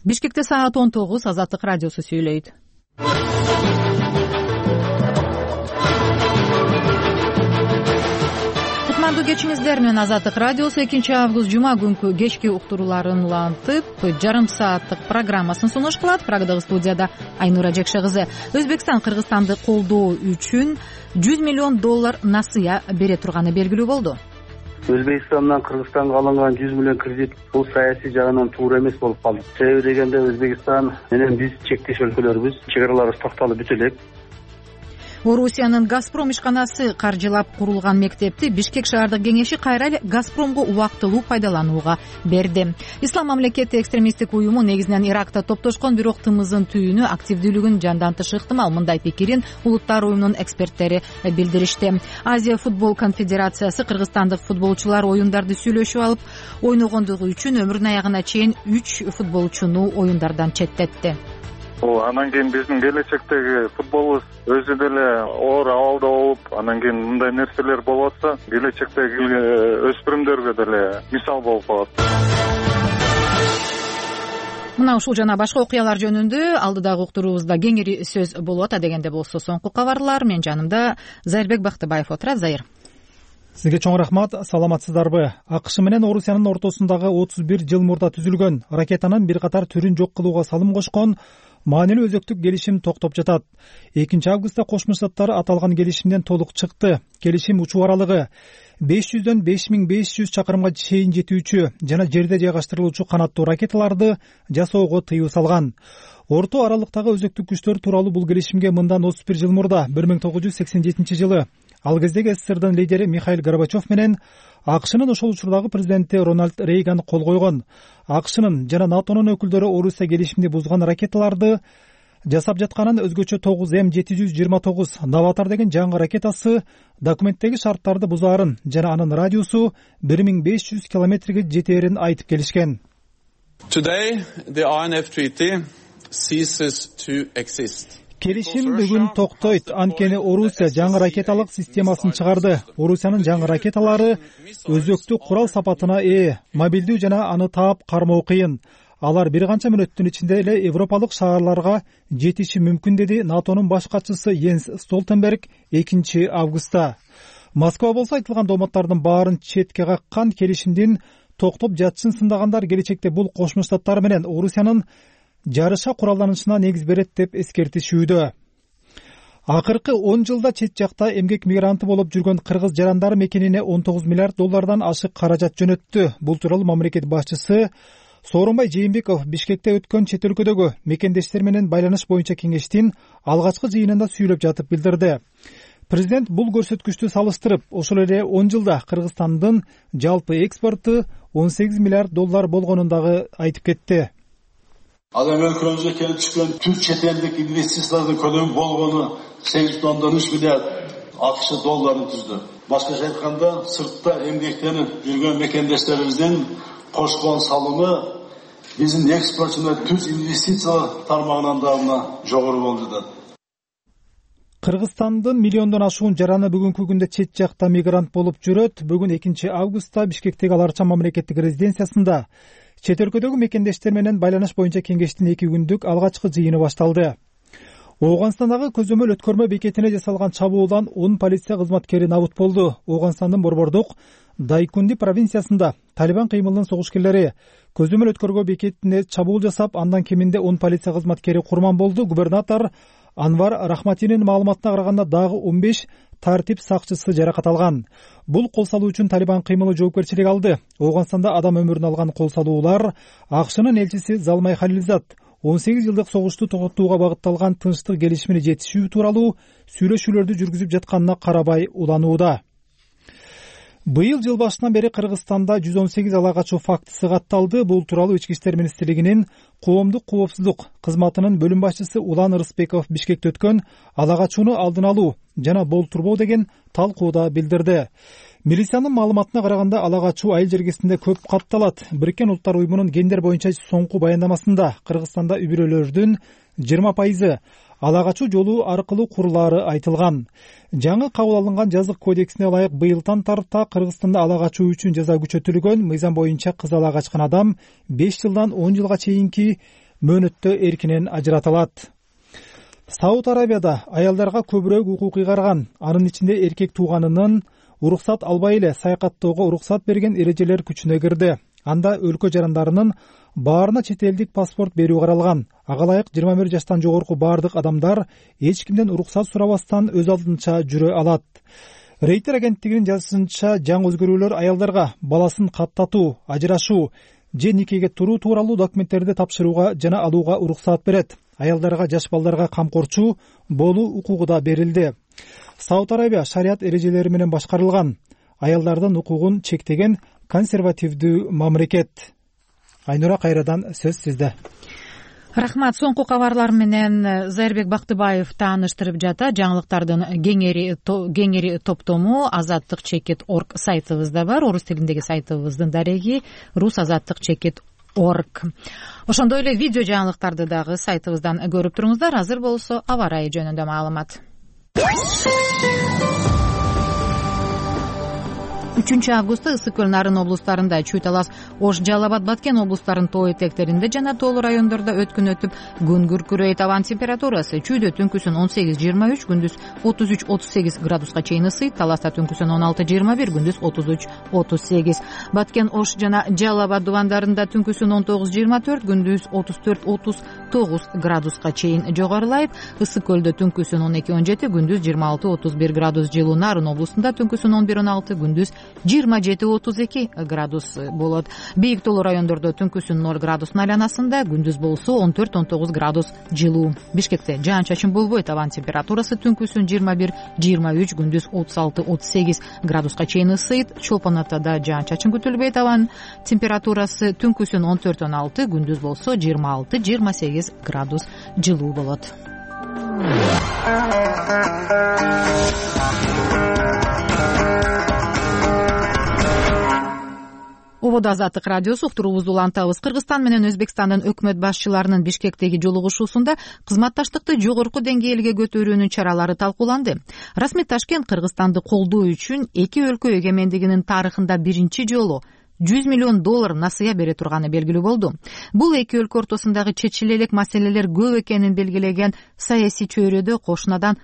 Бишкекте саат 19, Азаттык радиосу сүйлөйт. Кутмандуу кечиңиздер менен Азаттык радиосу 2-август жума күнкү кечки уктурууларын улантып, жарым сааттык программасын сунуш кылат. Прагдагы студияда Айнура Жекше кызы. Өзбекстан Кыргызстанды колдоо үчүн $100 миллион насыя бере турганы белгилүү болду. Өзбекстандан Кыргызстанга алынган 100 миллион кредит бул саясий жагынан туура эмес болуп калды. Себеби дегенде Өзбекстан менен биз чектеш өлкөлөрбүз, чек араларыбыз токтолуп бүтө элек. Орусиянын Газпром ишканасы каржылап курулган мектепти Бишкек шаардык кеңеши кайра эле Газпромго убактылуу пайдаланууга берди. Ислам мамлекети экстремисттик уюму негизинен Иракта топтошкон, бирок тымыздын түйүнү активдүүлүгүн жандантышы ыктымал. Мындай пикирин Улуттар уюмунун эксперттери билдиришти. Азия футбол конфедерациясы кыргызстандык футболчулар оюндарды сүйлөшүп алып ойногондугу үчүн өмүрүнүн аягына чейин 3 футболчуну оюндардан четтетти. Анан кийин биздин келечектеги футболубуз өзү деле оор абалда болуп, анан кийин мындай нерселер болуп атса, келечектеги өспүрүмдөргө деле мисал болуп калат. Мына ушул жана башка окуялар жөнүндө алдыдагы уктуруубузда кеңири сөз болуп ата дегенде болсо соңку кабарлар. Мен жанымда Зайырбек Бактыбаев отурат. Зайыр. Сизге чоң рахмат. Саламатсыздарбы? АКШ менен Орусиянын ортосундагы 31 жыл мурда түзүлгөн ракетанын бир катар түрүн жок кылууга салым кошкон маанилүү өзөктүк келишим токтоп жатат. 2-августта Кошмо Штаттар аталган келишимден толук чыкты. Келишим учуу аралыгы 500дөн 5500 чакырымга чейин жетүүчү жана жерде жайгаштырылуучу канаттуу ракеталарды жасоого тыюу салган. Орто аралыктагы өзөктүк күчтөр тууралуу бул келишимге мындан 31 жыл мурда 1987 жылы ал кездеги СССРдын лидери Михаил Горбачев менен АКШнын ошол учурдагы президенти Рональд Рейган кол койгон. АКШнын жана НАТОнун өкүлдөрү Орусия келишимди бузган ракеталарды жасап жатканын, өзгөчө 9М729 Новатор деген жаңы ракетасы документтеги шарттарды бузаарын жана анын радиусу 1500 километрге жетээрин айтып келишкен. Today the INF Treaty ceases to exist. Келишим бүгүн токтойт, анткени Орусия жаңы ракеталык системасын чыгарды. Орусиянын жаңы ракеталары өзөктүк курал сапатына ээ, мобилдүү жана аны таап кармоо кыйын. Алар бир канча мүнөттүн ичинде эле европалык шаарларга жетиши мүмкүн, деди НАТОнун баш катчысы Йенс Столтенберг 2-августта. Москва болсо айтылган дооматтардын баарын четке каккан, келишимдин токтоп жатышын сындагандар келечекте бул Кошмо Штаттар менен Орусиянын жарыша куралданышына негиз берет деп эскертишүүдө. Акыркы 10 жылда чет жакта эмгек мигранты болуп жүргөн кыргыз жарандары мекенине $19 миллиард ашык каражат жөнөттү. Бул тууралуу мамлекет башчысы Сооронбай Жээнбеков Бишкекте өткөн чет өлкөдөгү мекендештер менен байланыш боюнча кеңештин алгачкы жыйынында сүйлөп жатып билдирди. Президент бул көрсөткүчтү салыштырып, ошол эле 10 жылда Кыргызстандын жалпы экспорту $18 миллиард болгонун дагы айтып кетти. Ал эми өлкөбүзгө келип түшкөн түз чет элдик инвестициялардын көлөмү болгону $8.3 миллиард АКШ долларын түздү. Башкача айтканда, сыртта эмгектенип жүргөн мекендештерибиздин кошкон салымы биздин экспортчуна түз инвестициялар тармагынан дагы жогору болуп жатат. Кыргызстандын миллиондон ашуун жараны бүгүнкү күндө чет жакта мигрант болуп жүрөт. Бүгүн 2-августта Бишкектеги Аларча мамлекеттик резиденциясында чет өлкөдөгү мекендештер менен байланыш боюнча кеңештин 2 күндүк алгачкы жыйыны башталды. Ооганстандагы көзөмөл өткөрмө бекетине жасалган чабуулдан 10 полиция кызматкери набыт болду. Ооганстандын борбордук Дайкунди провинциясында Талибан кыймылынын согушкерлери көзөмөл өткөргө бекетине чабуул жасап, андан кеминде 10 полиция кызматкери курман болду. Губернатор Анвар Рахматинин маалыматына караганда дагы 15 тартип сакчысы жаракат алган. Бул кол салуу үчүн Талибан кыймылы жоопкерчилик алды. Ооганстанда адам өмүрүн алган кол салуулар АКШнын элчиси Залмай Халилзад 18 жылдык согушту токтотууга багытталган тынчтык келишимине жетишүү тууралуу сүйлөшүүлөрдү жүргүзүп жатканына карабай уланууда. Быйыл жыл башынан бери Кыргызстанда 118 ала качуу фактысы катталды. Бул тууралуу Ички иштер министрлигинин коомдук коопсуздук кызматынын бөлүм башчысы Улан Рыспеков Бишкекте өткөн ала качууну алдын алуу жана болтурбоо деген талкууда билдирди. Милициянын маалыматына караганда ала качуу айыл жергесинде көп катталат. Бириккен Улуттар уюмунун гендер боюнча соңку баяндамасында Кыргызстанда үй бүлөлөрдүн 20% ала качуу жолу аркылуу курулаары айтылган. Жаңы кабыл алынган жазык кодексине ылайык быйылдан тарта Кыргызстанда ала качуу үчүн жаза күчөтүлгөн. Мыйзам боюнча кыз ала качкан адам 5 жылдан 10 жылга чейинки мөөнөттө эркинен ажырата алат. Сауд Арабияда аялдарга көбүрөөк укук ыйгарган, анын ичинде эркек тууганынын уруксат албай эле саякаттоого уруксат берген эрежелер күчүнө кирди. Анда өлкө жарандарынын баарына чет элдик паспорт берүү каралган. Ага ылайык 21 жаштан жогорку баардык адамдар эч кимден уруксат сурабастан өз алдынча жүрө алат. Рейтер агенттигинин жазышынча, жаңы өзгөрүүлөр аялдарга баласын каттатуу, ажырашуу же никеге туруу тууралуу документтерди тапшырууга жана алууга уруксат берет. Аялдарга жаш балдарга камкорчу болуу укугу да берилди. Сауд Арабия шарият эрежелери менен башкарылган, аялдардын укугун чектеген консервативдүү мамлекет. Айнура, кайрадан сөз сизде. Рахмат. Соңку кабарлар менен Зайырбек Бактыбаев тааныштырып жата. Жаңылыктардын кеңери топтому azattik.org сайтыбызда бар. Орус тилиндеги сайтыбыздын дареги rusazattik.org. Ошондой эле видео жаңылыктарды дагы сайтыбыздан көрүп туруңуздар. Азыр болсо аба ырайы жөнүндө маалымат. 3 августта Ысык Көл Нарын облустарында, Чүй-Талас, Ош, Жалал Абад, Баткен облустарынын тоо этектеринде жана тоолуу райондордо өткүн өтүп, күн күркүрөйт. Абан температурасы Чүйдө түнкүсүн 18-23, күндүз 33-38 градуска чейин ысыйт. Таласта түнкүсүн 16-21, күндүз 33-38. Баткен, Ош жана Жалал Абад дубандарында түнкүсүн 19-24, күндүз 34-39 градуска чейин жогорулайт. Ысык Көлдө түнкүсүн 12-17, күндүз 26-31 градус жылуу. Нарын облусунда түнкүсүн 11-16, күндүз 27-32 градус болот. Бийик тоолуу райондордо түнкүсүн 0 градустун айланасында, күндүз болсо 14-19 градус жылуу. Бишкекте жаан-чачын болбойт. Абан температурасы түнкүсүн 21-23, күндүз 36-38 градуска чейин ысыйт. Чолпон Атада жаан-чачын күтүлбөйт. Абан температурасы түнкүсүн 14-16, күндүз болсо 26-28 градус жылуу болот. Ободо Азаттык радиосу, уктуруубузду улантабыз. Кыргызстан менен Өзбекстандын өкмөт башчыларынын Бишкектеги жолугушуусунда кызматташтыкты жогорку деңгээлге көтөрүүнүн чаралары талкууланды. Расмий Ташкент Кыргызстанды колдоо үчүн эки өлкө эгемендигинин тарыхында биринчи жолу $100 миллион насыя бере турганы белгилүү болду. Бул эки өлкө ортосундагы чечиле элек маселелер көп экенин белгилеген саясий чөйрөдө кошунадан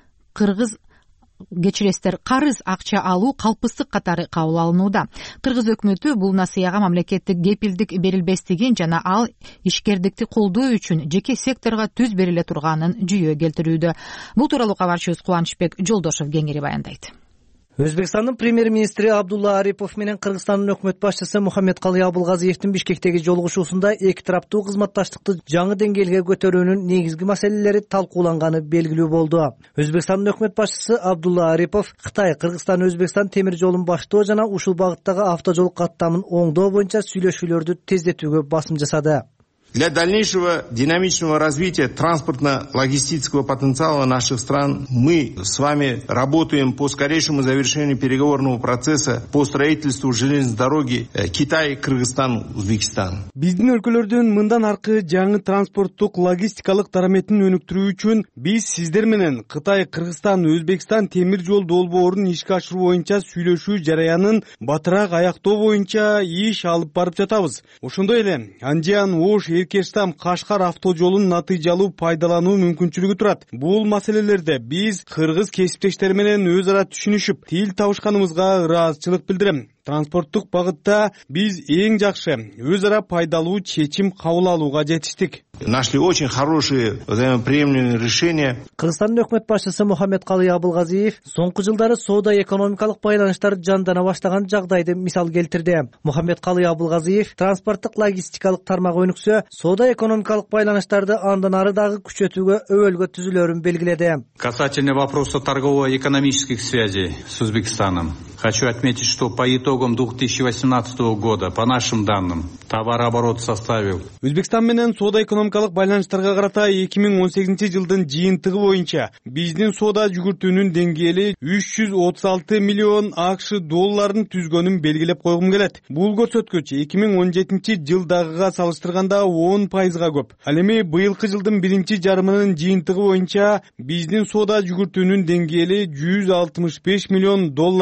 карыз акча алуу калпыстык катары кабыл алынууда. Кыргыз өкмөтү бул насыяга мамлекеттик кепилдик берилбестигин жана ал ишкердикти колдоо үчүн жеке секторго түз бериле турганын жүйө келтирүүдө. Бул тууралуу кабарчыбыз Кубанычбек Жолдошов кеңири баяндайт. Өзбекстандын премьер-министри Абдулла Арипов менен Кыргызстандын өкмөт башчысы Мухаммедкалый Абылгазиевдин Бишкектеги жолугушуусунда эки тараптуу кызматташтыкты жаңы деңгээлге көтөрүүнүн негизги маселелери талкууланганы белгилүү болду. Өзбекстандын өкмөт башчысы Абдулла Арипов Кытай, Кыргызстан, Өзбекстан темир жолун баштоо жана ушул багыттагы автожол каттамын оңдоо боюнча сүйлөшүүлөрдү тездетүүгө басым жасады. Для дальнейшего динамичного развития транспортно-логистического потенциала наших стран мы с вами работаем по скорейшему завершению переговорного процесса по строительству железной дороги Китай, Кыргызстан, Узбекистан. Биздин өлкөлөрдүн мындан аркы жаңы транспорттук логистикалык дараметин өнүктүрүү үчүн биз сиздер менен Кытай, Кыргызстан, Өзбекстан темир жол долбоорун ишке ашыруу боюнча сүйлөшүү жараянын батыраак аяктоо боюнча иш алып барып жатабыз. Ошондой эле Анжан, Ош, Эркештам, Кашкар автожолун натыйжалуу пайдалануу мүмкүнчүлүгү турат. Бул маселелерде биз кыргыз кесиптештер менен өз ара түшүнүшүп, тил табышканыбызга ыраазычылык билдирем. Транспорттук багытта биз эң жакшы өз ара пайдалуу чечим кабыл алууга жетиштик. Нашли очень хорошие взаимоприемлемые решения. Кыргызстандын өкмөт башчысы Мухаммедкалый Абылгазиев соңку жылдары соода-экономикалык байланыштар жандана баштаган жагдайды мисал келтирди. Мухаммедкалый Абылгазиев транспорттук логистикалык тармак өнүксө, соода-экономикалык байланыштарды андан ары дагы күчөтүүгө өбөлгө түзүлөрүн белгиледи. Касательно вопроса торгово-экономических связей с Узбекистаном, хочу отметить, что по итогам 2018 года, по нашим данным, товарооборот составил. Өзбекстан менен соода-экономикалык байланыштарга карата 2018 жылдын жыйынтыгы боюнча биздин соода жүгүртүүнүн деңгээли 336 миллион АКШ долларын түзгөнүн белгилеп койгум келет. Бул көрсөткүч 2017 жылдагыга салыштырганда 10% көп. Ал эми быйылкы жылдын биринчи жарымынын жыйынтыгы боюнча биздин соода жүгүртүүнүн деңгээли 165 миллион доллардан ашты.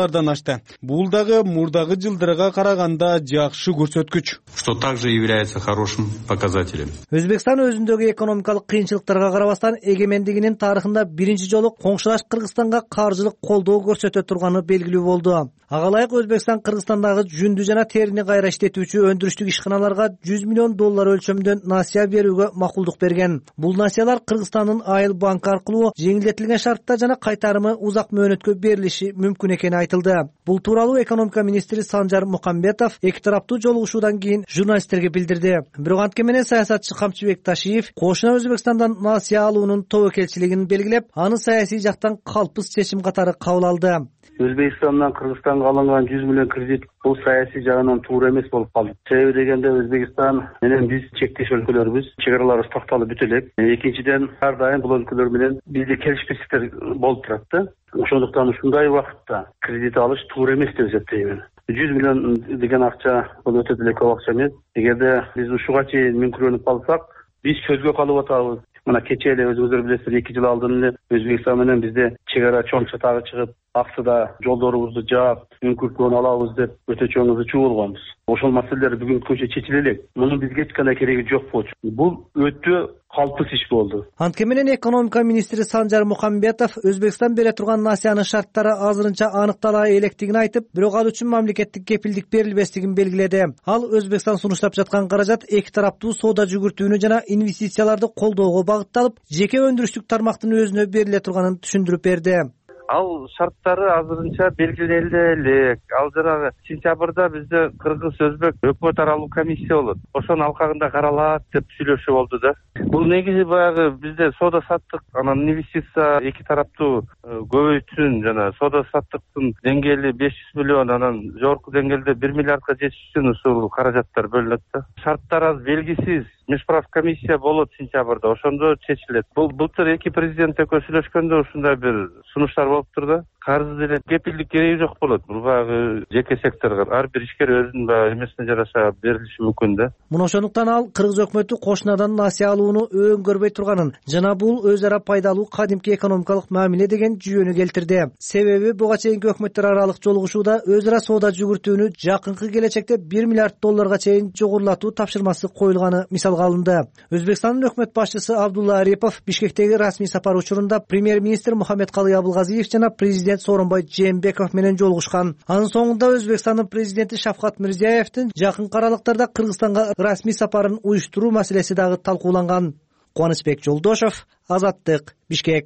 айтты. Бул дагы мурдагы жылдарга караганда жакшы көрсөткүч. Что также является хорошим показателем. Өзбекстан өзүндөгү экономикалык кыйынчылыктарга карабастан эгемендигинин тарыхында биринчи жолу коңшулаш Кыргызстанга каржылык колдоо көрсөтө турганы белгилүү болду. Ага ылайык Өзбекстан Кыргызстандагы жүндү жана терини кайра иштетүүчү өндүрүштүк ишканаларга $100 миллион өлчөмүндө насыя берүүгө макулдук берген. Бул насыялар Кыргызстандын Айыл банк аркылуу жеңилдетилген шартта жана кайтарымы узак мөөнөткө берилиши мүмкүн экени айтылды. Бул тууралуу экономика министри Санжар Мухамбетов эки тараптуу жолугушуудан кийин журналисттерге билдирди. Бирок анткени менен саясатчы Камчыбек Ташиев кошуна Өзбекстандан насыя алуунун тобокелчилигин белгилеп, аны саясий жактан калпсыз чечим катары кабыл алды. Өзбекстандан Кыргызстанга алынган 100 миллион кредит бул саясий жагынан туура эмес болуп калды. Себеби дегенде Өзбекстан менен биз чектеш өлкөлөрбүз, чек араларыбыз токтолуп бүтө элек. Экинчиден ар дайым бул өлкөлөр менен бизде келишпестиктер болуп турат да. Ошондуктан ушундай убакытта кредит алыш туура эмес деп эсептейм. 100 миллион деген акча бул өтө деле көп акча эмес. Эгерде биз ушуга чейин мүмкүнчүлүк калсак, биз сөзгө калып атабыз. Мына кечээ эле өзүңүздөр билесиздер, 2 жыл алдын эле Өзбекстан менен бизде чек ара чоң чатагы чыгып, аксыда жолдорубузду жаап, мүмкүнчүлүгүн алабыз деп өтө чоң ызы чуулганбыз. Ошол маселелер бүгүнкү күнчө чечиле элек. Мунун бизге эч кандай кереги жок болчу. Бул өтө калпсыз иш болду. Анткени менен экономика министри Санжар Мухамбетов Өзбекстан бере турган насыянын шарттары азырынча аныктала электигин айтып, бирок ал үчүн мамлекеттик кепилдик берилбестигин белгиледи. Ал Өзбекстан сунуштап жаткан каражат эки тараптуу соода жүгүртүүнү жана инвестицияларды колдоого багытталып, жеке өндүрүштүк тармактын өзүнө бериле турганын түшүндүрүп берди. Ал шарттары азырынча белгиленди элек. Ал жанагы сентябрда бизде Кыргыз-Өзбек өкмөт аралуу комиссия болот. Ошонун алкагында каралат деп сүйлөшүү болду да. Бул негизи баягы бизде соода саттык, анан инвестиция эки тараптуу көбөйтсүн, жана соода саттыктын деңгээли 500 миллион, анан жогорку деңгээлде 1 миллиардка жетиш үчүн ушул каражаттар бөлүнөт да. Шарттар аз белгисиз. Межправ комиссия болот сентябрда, ошондо чечилет. Бул былтыр эки президент экөө сүйлөшкөндө ушундай бир сунуштар болуптур да. Карыз деле кепилдик кереги жок болот. Бул баягы жеке секторго ар бир ишкер өзүнүн баягы эмесине жараша берилиши мүмкүн да. Муну ошондуктан ал Кыргыз өкмөтү кошунадан насыя алууну өңгөрбөй турганын жана бул өз ара пайдалуу кадимки экономикалык мамиле деген жүйөнү келтирди. Себеби буга чейинки өкмөттөр аралык жолугушууда өз ара соода жүгүртүүнү жакынкы келечекте $1 миллиард чейин жогорулатуу тапшырмасы коюлганы мисалга алынды. Өзбекстандын өкмөт башчысы Абдулла Арипов Бишкектеги расмий сапар учурунда премьер-министр Мухаммед Калый Абылгазиев жана президент Сооронбай Жээнбеков менен жолугушкан. Анын соңунда Өзбекстандын президенти Шавкат Мирзиёевдин жакынкы аралыктарда Кыргызстанга расмий сапарын уюштуруу маселеси дагы талкууланган. Кубанычбек Жолдошов, Азаттык, Бишкек.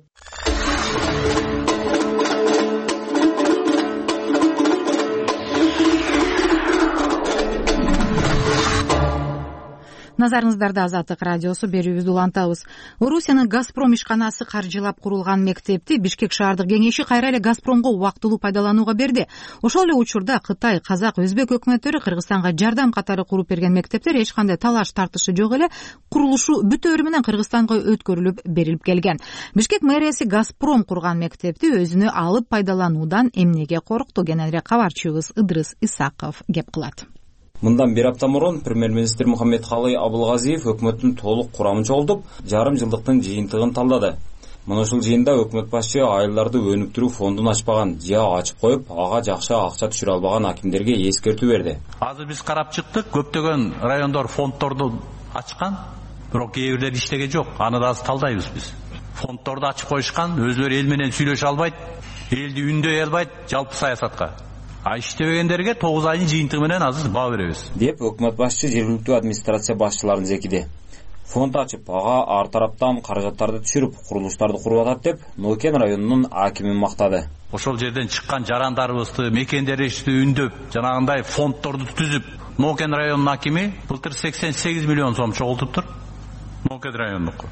Назарыңыздарда Азаттык радиосу, берүүбүздү улантабыз. Орусиянын Газпром ишканасы каржылап курулган мектепти Бишкек шаардык кеңеши кайра эле Газпромго убактылуу пайдаланууга берди. Ошол эле учурда Кытай, Казак, Өзбек өкмөттөрү Кыргызстанга жардам катары куруп берген мектептер эч кандай талаш тартышы жок эле курулушу бүтөөрү менен Кыргызстанга өткөрүлүп берилип келген. Бишкек мэрияси Газпром курган мектепти өзүнө алып пайдалануудан эмнеге коркту? Кененирээк кабарчыбыз Ыдрыс Исаков кеп кылат. Мындан бир апта мурун премьер-министр Мухаммед Калый Абылгазиев өкмөттүн толук курамын чогултуп, жарым жылдыктын жыйынтыгын талдады. Мына ушул жыйында өкмөт башчы айылдарды өнүктүрүү фондун ачпаган же ачып коюп, ага жакшы акча түшүрө албаган акимдерге эскертүү берди. Азыр биз карап чыктык, көптөгөн райондор фонддорду ачкан, бирок кээ бирлери иштеген жок. Аны да азыр талдайбыз биз. Фонддорду ачып коюшкан, өзлөрү эл менен сүйлөшө албайт, элди үндөй албайт жалпы саясатка. Иштебегендерге 9 айдын жыйынтыгы менен азыр баа беребиз, деп өкмөт башчы жергиликтүү администрация башчыларын зекиди. Фонд ачып, ага ар тараптан каражаттарды түшүрүп, курулуштарды куруп атат деп Нокен районунун акимин мактады. Ошол жерден чыккан жарандарыбызды, мекендерибизди үндөп, жанагындай фонддорду түзүп, Нокен районунун акими былтыр 88 миллион сом чогултуптур. Нокен районунуку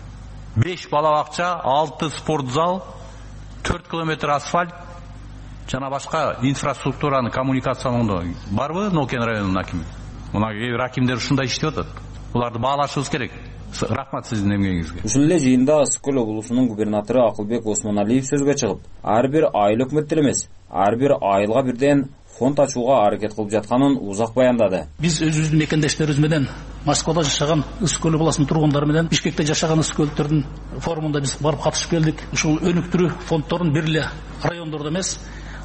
5 бала бакча, 6 спорт зал, 4 километр асфальт жана башка инфраструктураны коммуникациялоодо барбы Нокен районунун акими? Мына кээ бир акимдер ушундай иштеп атат. Буларды баалашыбыз керек. Рахмат сиздин эмгегиңизге. Ушул эле жыйында Ысык-Көл облусунун губернатору Акылбек Осмоналиев сөзгө чыгып, ар бир айыл өкмөттөр эмес, ар бир айылга бирден фонд ачууга аракет кылып жатканын узак баяндады. Биз өзүбүздүн мекендештерибиз менен Москвада жашаган Ысык-Көл облусунун тургундары менен Бишкекте жашаган ысык-көлдөрдүн форумунда биз барып катышып келдик. Ушул өнүктүрүү фонддорун бир эле райондордо эмес,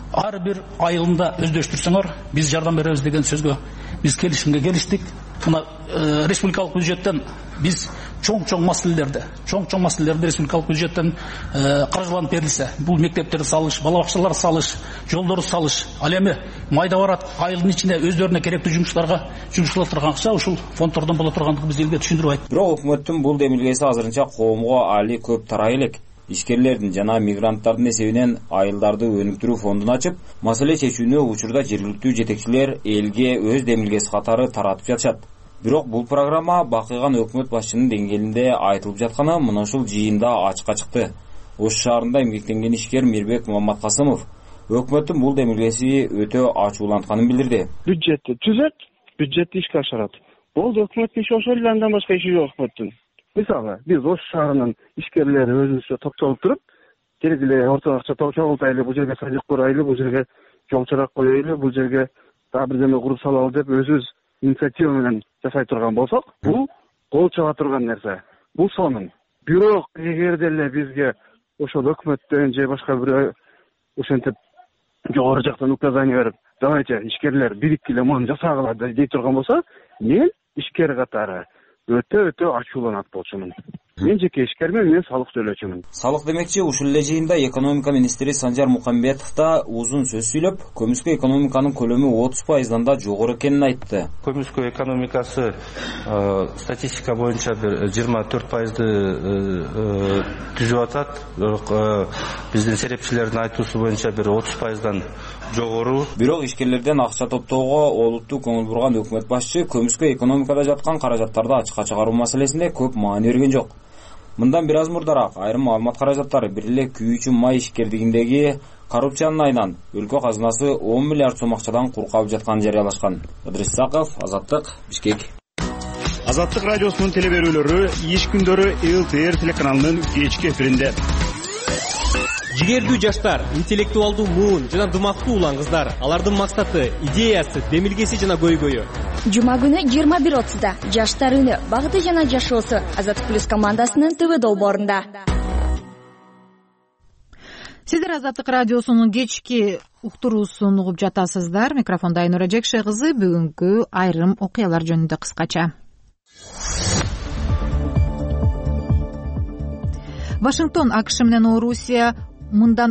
ар бир айылында өздөштүрсөңөр биз жардам беребиз деген сөзгө биз келишимге келиштик. Мына республикалык бюджеттен биз чоң маселелерди республикалык бюджеттен каржыланып берилсе, бул мектептерди салыш, бала бакчаларды салыш, жолдорду салыш, ал эми майда барат айылдын ичинде өздөрүнө керектүү жумуштала турган акча ушул фонддордон боло тургандыгын биз элге түшүндүрүп айттык. Бирок өкмөттүн бул демилгеси азырынча коомго али көп тарай элек. Ишкерлердин жана мигранттардын эсебинен айылдарды өнүктүрүү фондун ачып, маселе чечүүнү учурда жергиликтүү жетекчилер элге өз демилгеси катары таратып жатышат. Бирок бул программа бакыйган өкмөт башчынын деңгээлинде айтылып жатканы мына ушул жыйында ачыкка чыкты. Ош шаарында эмгектенген ишкер Мирбек Маматкасымов өкмөттүн бул демилгеси өтө ачуулантканын билдирди. Бюджетти түзөт, бюджетти ишке ашырат. Болду, өкмөттүн иши ошол эле, андан башка иши жок өкмөттүн. Мисалы, биз Ош шаарынын ишкерлери өзүбүзчө топтолуп туруп, керек эле орто акча чогултайлы, бул жерге садик курайлы, бул жерге жол чырак коелу, бул жерге дагы бирдеме куруп салалы деп өзүбүз инициатива менен жасай турган болсок, бул кол чаба турган нерсе. Бул сонун. Бирок эгерде эле бизге ошол өкмөттөн же башка бир ошентип жогору жактан указание берип, давайте ишкерлер бириккиле муну жасагыла дей турган болсо, мен ишкер катары өтө ачууланат болчумун. Мен жеке ишкермен, мен салык төлөөчүмүн. Салык демекчи, ушул эле жыйында экономика министри Санжар Мукамбетов да узун сөз сүйлөп, көмүскө экономиканын көлөмү 30%дан да жогору экенин айтты. Көмүскө экономикасы статистика боюнча бир 24%ды түзүп атат. Бирок биздин серепчилердин айтуусу боюнча бир 30%дан жогору. Бирок ишкерлерден акча топтоого олуттуу көңүл бурган өкмөт башчы көмүскө экономикада жаткан каражаттарды ачыкка чыгаруу маселесинде көп маани берген жок. Мындан бир аз мурдараак айрым маалымат каражаттары бир эле күйүүчү май ишкердигиндеги коррупциянын айынан өлкө казынасы 10 миллиард сом акчадан кур калып жатканын жарыялашкан. Ыдрис Саков, Азаттык, Бишкек. Азаттык радиосунун телеберүүлөрү иш күндөрү ЛТР телеканалынын кечки эфиринде. Жигердүү жаштар, интеллектуалдуу муун жана дымактуу улан кыздар, алардын максаты, идеясы, демилгеси жана көйгөйү. Жума күнү 21:30да Жаштар үні багыты жана жашоосу Азаттык плюс командасынын ТВ долбоорунда. Сиздер Азаттык радиосунун кечки уктуруусун угуп жатасыздар. Микрофонда Айнура Жекше кызы. Бүгүнкү айрым окуялар жөнүндө кыскача. Вашингтон АКШ менен Орусия мындан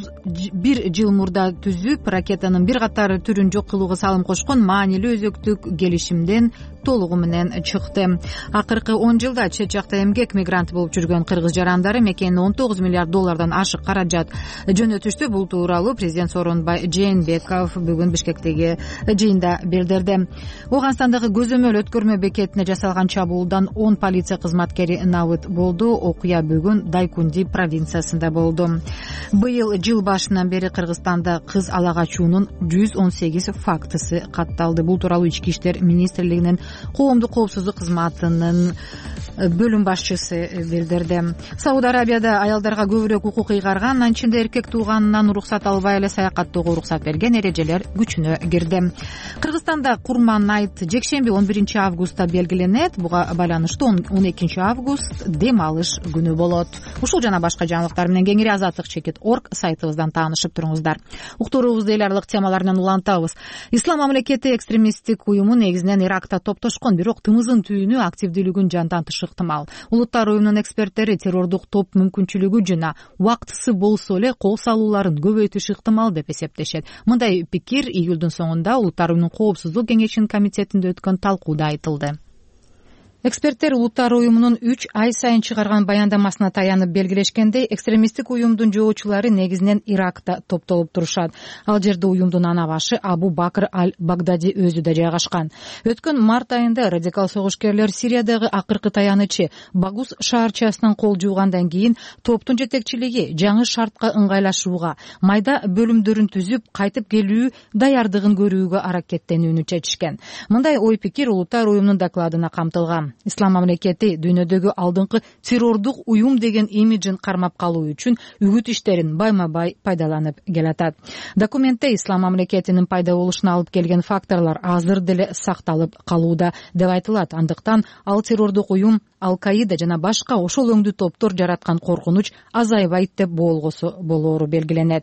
31 жыл мурда түзүп, ракетанын бир катар түрүн жок кылууга салым кошкон маанилүү өзөктүк келишимден толугу менен чыкты. Акыркы 10 жылда чет жакта эмгек мигрант болуп жүргөн кыргыз жарандары мекенин 19 миллиард доллардан ашык каражат жөнөтүштү. Бул тууралуу президент Сооронбай Жээнбеков бүгүн Бишкектеги жыйында билдирди. Ооганстандагы көзөмөл өткөрмө бекетине жасалган чабуулдан 10 полиция кызматкери набыт болду. Окуя бүгүн Дайкунди провинциясында болду. Быйыл жыл башынан бери Кыргызстанда кыз ала качуунун 118 фактысы катталды. Бул тууралуу Ички иштер министрлигинин коомдук коопсуздук кызматынын бөлүм башчысы билдирди. Сауд Арабияда аялдарга көбүрөөк укук ыйгарган, ичинде эркек тууганынан уруксат албай эле саякаттоого уруксат берген эрежелер күчүнө кирди. Кыргызстанда Курман айт жекшемби 11 августта белгиленет. Буга байланыштуу 12 август дем алыш күнү болот. Ушул жана башка жаңылыктар менен кеңири Азаттык.org сайтыбыздан таанышып туруңуздар. Уктуруубузду эл аралык темаларынан улантабыз. Ислам мамлекети экстремисттик уюму негизинен Иракта топтошкон, бирок тымыздын түйүнү активдүүлүгүн жандантышы ыктымал. Улуттар уюмунун эксперттери террордук топ мүмкүнчүлүгү жана убактысы болсо эле кол салууларын көбөйтүшү ыктымал деп эсептешет. Мындай пикир июлдун соңунда Улуттар уюмунун коопсуздук кеңешинин комитетинде өткөн талкууда айтылды. Эксперттер Улуттар уюмунун 3 ай сайын чыгарган баяндамасына таянып белгилешкендей, экстремисттик уюмдун жоочулары негизинен Иракта топтолуп турушат. Ал жерде уюмдун ана башы Абу Бакр аль-Багдади өзү да жайгашкан. Өткөн март айында радикал согушкерлер Сириядагы акыркы таянычы Багус шаарчасынан кол жуугандан кийин топтун жетекчилиги жаңы шартка ыңгайлашууга, майда бөлүмдөрүн түзүп, кайтып келүү даярдыгын көрүүгө аракеттенүүнү чечишкен. Мындай ой пикир Улуттар уюмунун докладына камтылган. Ислам мамлекети дүйнөдөгү алдыңкы террордук уюм деген имиджин кармап калуу үчүн үгүт иштерин байма-бай пайдаланып келатат. Документте Ислам мамлекетинин пайда болушуна алып келген факторлор азыр деле сакталып калууда деп айтылат. Андыктан ал террордук уюм, Ал-Каида жана башка ошол өңдүү топтор жараткан коркунуч азайбайт деп болгосу болоору белгиленет.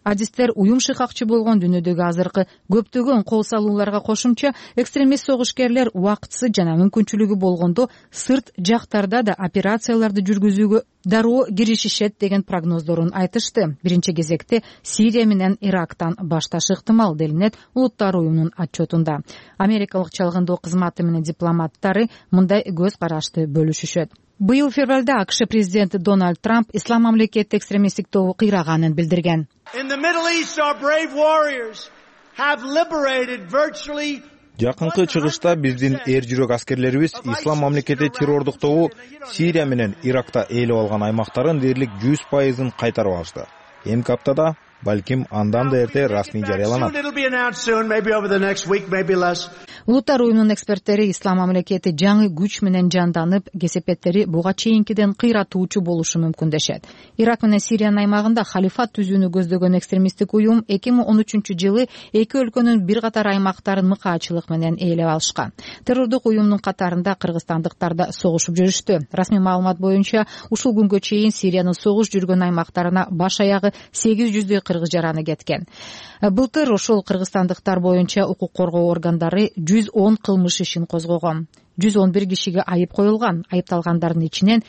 Джихадисттер уюм шыйкакчы болгон дүйнөдөгү азыркы көптөгөн кол салууларга кошумча экстремист согушкерлер убактысы жана мүмкүнчүлүгү болгондо сырт жактарда да операцияларды жүргүзүүгө дароо киришишет деген прогноздорун айтышты. Биринчи кезекте Сирия менен Ирактан башташы ыктымал делинет Улуттар уюмунун отчетунда. Америкалык чалгындоо кызматы менен дипломаттары мындай көз карашты бөлүшүшөт. Быйыл февралда АКШ президенти Дональд Трамп ислам мамлекети экстремисттик тобу кыйраганын билдирген. Жакынкы чыгышта биздин эр жүрөк аскерлерибиз ислам мамлекети террордук тобу Сирия менен Иракта ээлеп алган аймактарын дээрлик 100% кайтарып алышты. Эмки аптада, балким андан да эрте расмий жарыяланат. Улуттар уюмунун эксперттери ислам мамлекети жаңы күч менен жанданып, кесепеттери буга чейинкиден кыйратуучу болушу мүмкүн дешет. Ирак менен Сириянын аймагында халифат түзүүнү көздөгөн экстремисттик уюм 2013-жылы эки өлкөнүн бир катар аймактарын мыкаачылык менен ээлеп алышкан. Террордук уюмдун катарында кыргызстандыктар да согушуп жүрүштү. Расмий маалымат боюнча, ушул күнгө чейин Сириянын согуш жүргөн аймактарына баш аягы 800 кыргыз жараны кеткен. Былтыр ошол кыргызстандыктар боюнча укук коргоо органдары 110 кылмыш ишин козгогон. 111 кишиге айып коюлган. Айыпталгандардын ичинен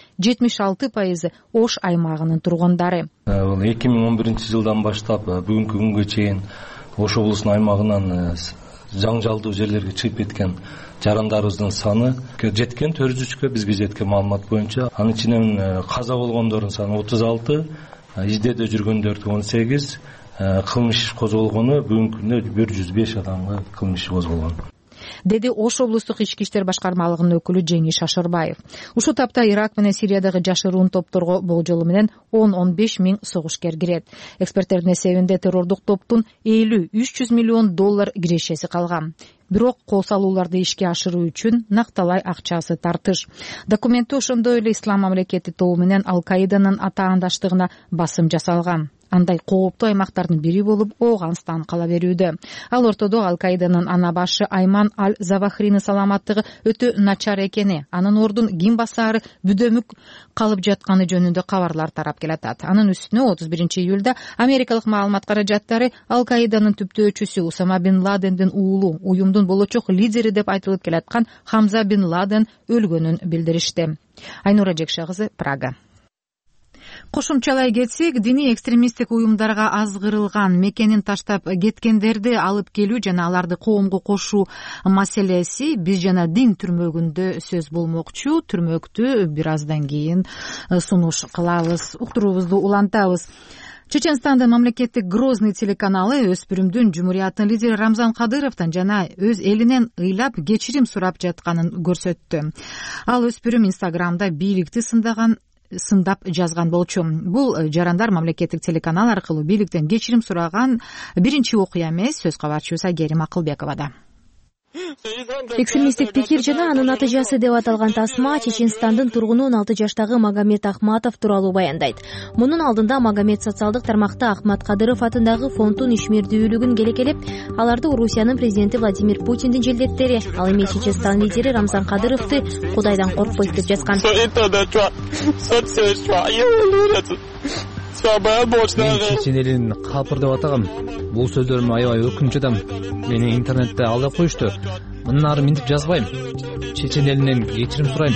76% Ош аймагынын тургундары. 2011-жылдан баштап бүгүнкү күнгө чейин Ош облусунун аймагынан жаңжалдуу жерлерге чыгып кеткен жарандарыбыздын саны жеткен 403кө, бизге жеткен маалымат боюнча. Анын ичинен каза болгондордун саны 36, издеде жүргөндөрдү 18, кылмыш козголгону бүгүнкү күндө 105 адамга кылмыш козголгон, деди Ош облустук ички иштер башкармалыгынын өкүлү Жеңиш Шашырбаев. Ушул тапта Ирак менен Сириядагы жашыруун топторго болжолу менен 10-15 миң согушкер кирет. Эксперттердин эсебинде террордук топтун 50-300 миллион доллар кирешеси калган. Бирок кол салууларды ишке ашыруу үчүн накталай акчасы тартыш. Документте ошондой эле ислам мамлекети тобу менен Ал-Каиданын атаандаштыгына басым жасалган. Андай кооптуу аймактардын бири болуп Ооганстан кала берүүдө. Ал ортодо Ал-Каиданын ана башы Айман Аль-Завахринин саламаттыгы өтө начар экени, анын ордун ким басаары бүдөмүк калып жатканы жөнүндө кабарлар тарап келатат. Анын үстүнө 31-июлда америкалык маалымат каражаттары Ал-Каиданын түптөөчүсү Усама бин Ладендин уулу, уюмдун болочок лидери деп айтылып келаткан Хамза бин Ладен өлгөнүн билдиришти. Айнура Жекше кызы, Прага. Кошумчалай кетсек, диний экстремисттик уюмдарга азгырылган мекенин таштап кеткендерди алып келүү жана аларды коомго кошуу маселеси биз жана дин түрмөгүндө сөз болмокчу. Түрмөктү бир аздан кийин сунуш кылабыз, уктуруубузду улантабыз. Чеченстандын мамлекеттик Грозный телеканалы өспүрүмдүн жумурияттын лидери Рамзан Кадыровдон жана өз элинен ыйлап кечирим сурап жатканын көрсөттү. Ал өспүрүм Инстаграмда бийликти сындап жазган болчу. Бул жарандар мамлекеттик телеканал аркылуу бийликтен кечирим сураган биринчи окуя эмес. Сөз кабарчыбыз Сайгерим Акылбековада. Экстремисттик пикир жана анын натыйжасы деп аталган тасма Чеченстандын тургуну 16 жаштагы Магомед Ахматов тууралуу баяндайт. Мунун алдында Магомед социалдык тармакта Ахмат Кадыров атындагы фонддун ишмердүүлүгүн келекелеп, аларды Орусиянын президенти Владимир Путиндин желдеттери, ал эми Чеченстан лидери Рамзан Кадыровду Кудайдан коркпойт деп жазган. Мен чечен элин калпыр деп атагам. Бул сөздөрүм аябай өкүнүч адам. Мени интернетте алдап коюшту. Мындан ары минтип жазбайм. Чечен элинен кечирим сурайм.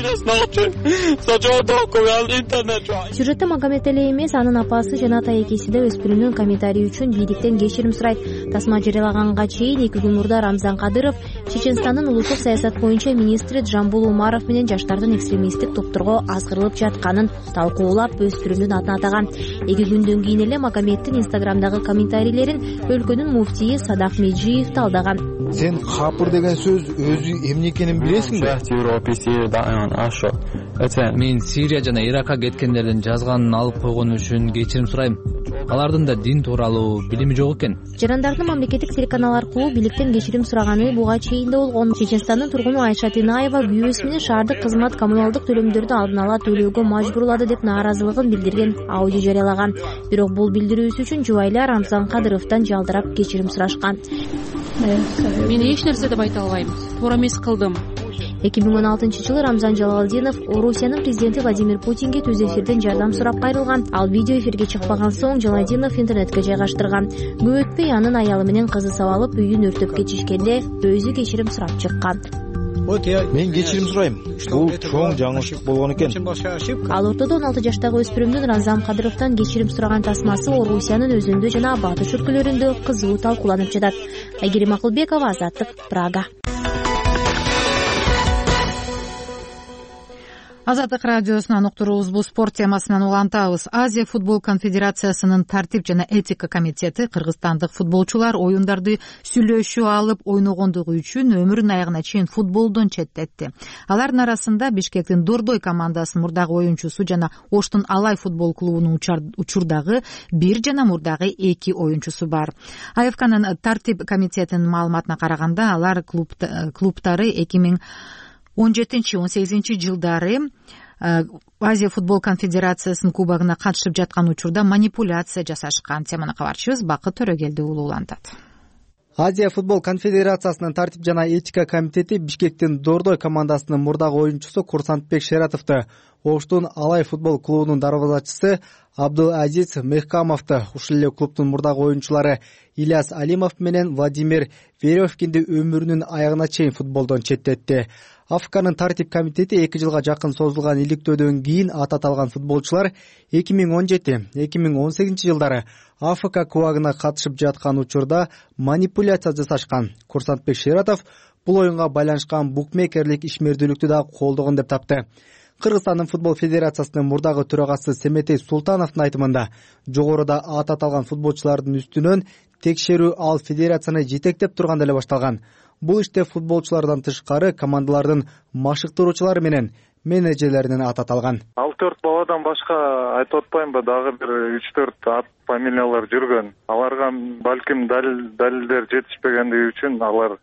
Сюжетте Магомед эле эмес, анын апасы жана ата экеси да өспүрүмдүн комментарий үчүн бийликтен кечирим сурайт. Тасма жарыялаганга чейин 2 күн мурда Рамзан Кадыров Чеченстандын улуттук саясат боюнча министри Джамбул Умаров менен жаштардын экстремисттик топторго азгырылып жатканын талкуулап өспүрүмдүн атын атаган. 2 күндөн кийин эле Магомеддин Инстаграмдагы комментарийлерин өлкөнүн муфтийи Садак Меджиев талдаган. Сен капыр деген сөз өзү эмне экенин билесиңби? Мен Сирия жана Иракка кеткендердин жазганын алып койгону үчүн кечирим сурайм. Алардын да дин тууралуу билими жок экен. Жарандардын мамлекеттик телеканал аркылуу бийликтен кечирим сураганы буга чейин да болгон. Чеченстандын тургуну Айша Тинаева күйөөсү менен шаардык кызмат коммуналдык төлөмдөрдү алдын ала төлөөгө мажбурлады деп нааразылыгын билдирген аудио жарыялаган. Бирок бул билдирүүсү үчүн жубайлар Рамзан Кадыровдон жалдырап кечирим сурашкан. Мен эч нерсе деп айта албайм. Туура эмес кылдым. 2016-жылы Рамзан Жалалдинов Орусиянын президенти Владимир Путинге түз эфирден жардам сурап кайрылган. Ал видео эфирге чыкпаган соң Жалалдинов интернетке жайгаштырган. Көп өтпөй анын аялы менен кызы сабалып үйүн өртөп кетишкенде өзү кечирим сурап чыккан. Мен кечирим сурайм. Бул чоң жаңылыштык болгон экен. Ал ортодо 16 жаштагы өспүрүмдүн Рамзан Кадыровдон кечирим сураган тасмасы Орусиянын өзүндө жана батыш өлкөлөрүндө кызуу талкууланып жатат. Айгерим Акылбекова, Азаттык, Прага. Азаттык радиосунан уктуруубузбу спорт темасынан улантабыз. Азия футбол конфедерациясынын тартип жана этика комитети кыргызстандык футболчулар оюндарды сүйлөшүү алып ойногондугу үчүн өмүрүнүн аягына чейин футболдон четтетти. Алардын арасында Бишкектин Дордой командасынын мурдагы оюнчусу жана Оштун Алай футбол клубунун учурдагы 1 жана мурдагы 2 оюнчусу бар. АФКнын тартип комитетинин маалыматына караганда алар клубтары 2017-18 жылдары Азия футбол конфедерациясынын кубогуна катышып жаткан учурда манипуляция жасашкан. Теманы кабарчыбыз Бакыт Төрөгелди уулу улантат. Азия футбол конфедерациясынын тартип жана этика комитети Бишкектин Дордой командасынын мурдагы оюнчусу Курсантбек Шератовду, Оштун Алай футбол клубунун дарбазачысы Абдул-Азиз Мехкамовду, ушул эле клубдун мурдагы оюнчулары Ильяс Алимов менен Владимир Веревкинди өмүрүнүн аягына чейин футболдон четтетти. АФКнын тартип комитети 2 жылга жакын созулган иликтөөдөн кийин ат аталган футболчулар 2017-2018 жылдары АФК кубогуна катышып жаткан учурда манипуляция жасашкан. Курсантбек Шератов бул оюнга байланышкан букмекерлик ишмердүүлүктү да колдогон деп тапты. Кыргызстандын футбол федерациясынын мурдагы төрагасы Семетей Султановдун айтымында, жогоруда ат аталган футболчулардын үстүнөн текшерүү ал федерацияны жетектеп турганда эле башталган. Бул иште футболчулардан тышкары командалардын машыктыруучулары менен менеджерлеринин аты аталган. 6-4 баладан башка айтып атпаймынбы, дагы бир 3-4 ат фамилиялар жүргөн. Аларга балким далилдер жетишпегендиги үчүн алар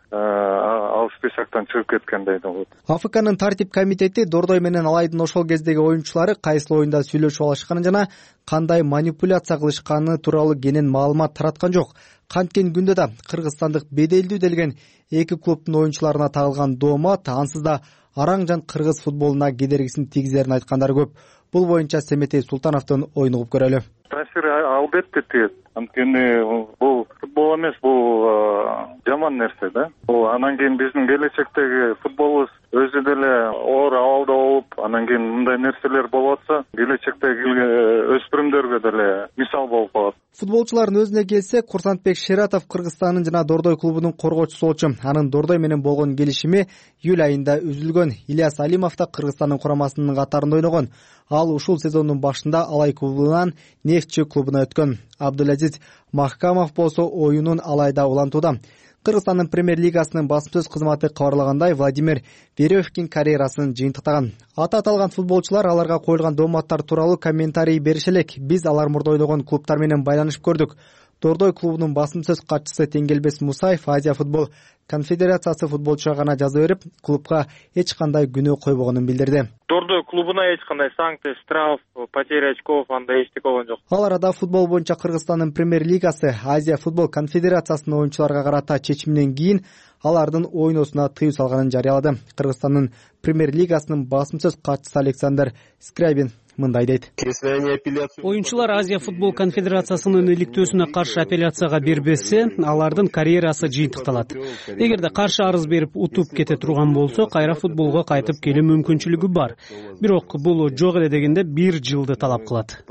ал списоктон чыгып кеткен дейт. АФКнын тартип комитети Дордой менен Алайдын ошол кездеги оюнчулары кайсыл оюнда сүйлөшүп алышканын жана кандай манипуляция кылышканы тууралуу кенен маалымат тараткан жок. Канткен күндө да кыргызстандык беделдүү делген 2 клубдун оюнчуларына тагылган доомат ансыз да араң жан кыргыз футболуна кедергисин тийгизерин айткандар көп. Бул боюнча Семетей Султановдун оюн угуп көрөлү. Трансфер албетте тиет. Анткени бул футбол эмес, бул жаман нерсе да. Бул анан кийин биздин келечектеги футболубуз өзү деле оор абалда болуп, анан кийин мындай нерселер болуп атса, келечектеги өспүрүмдөргө деле мисал болуп калат. Футболчулардын өзүнө келсек, Курсантбек Шератов Кыргызстандын жана Дордой клубунун коргоочусу болчу. Анын Дордой менен болгон келишими июль айында үзүлгөн. Ильяс Алимов да Кыргызстандын курамасынын катарында ойногон. Ал ушул сезондун башында Алай клубунан Нефтчи клубуна өткөн. Абдул-Азиз Мехкамов болсо оюнун Алайда улантууда. Кыргызстандын премьер-лигасынын басым сөз кызматы кабарлагандай, Владимир Веревкин карьерасын жыйынтыктаган. Аты аталган футболчулар аларга коюлган дооматтар тууралуу комментарий берише элек. Биз алар мурда ойногон клубтар менен байланышып көрдүк. Дордой клубунун басым сөз катчысы Теңгелбес Мусаев Азия футбол конфедерациясы футболчуга гана жаза берип, клубка эч кандай күнөө койбогонун билдирди. Дордой клубуна эч кандай санкция, штраф, потеря очков андай эчтеке болгон жок. Ал арада футбол боюнча Кыргызстандын премьер-лигасы Азия футбол конфедерациясынын оюнчуларга карата чечиминен кийин алардын ойносуна тыюу салганын жарыялады. Кыргызстандын премьер-лигасынын басым сөз катчысы Александр Скрябин мындай дейт. Оюнчулар Азия футбол конфедерациясынын иликтөөсүнө каршы апелляцияга бербесе, алардын карьерасы жыйынтыкталат. Эгерде каршы арыз берип утуп кете турган болсо, кайра футболго кайтып келүү мүмкүнчүлүгү бар. Бирок бул жок эле дегенде 1 жылды талап кылат.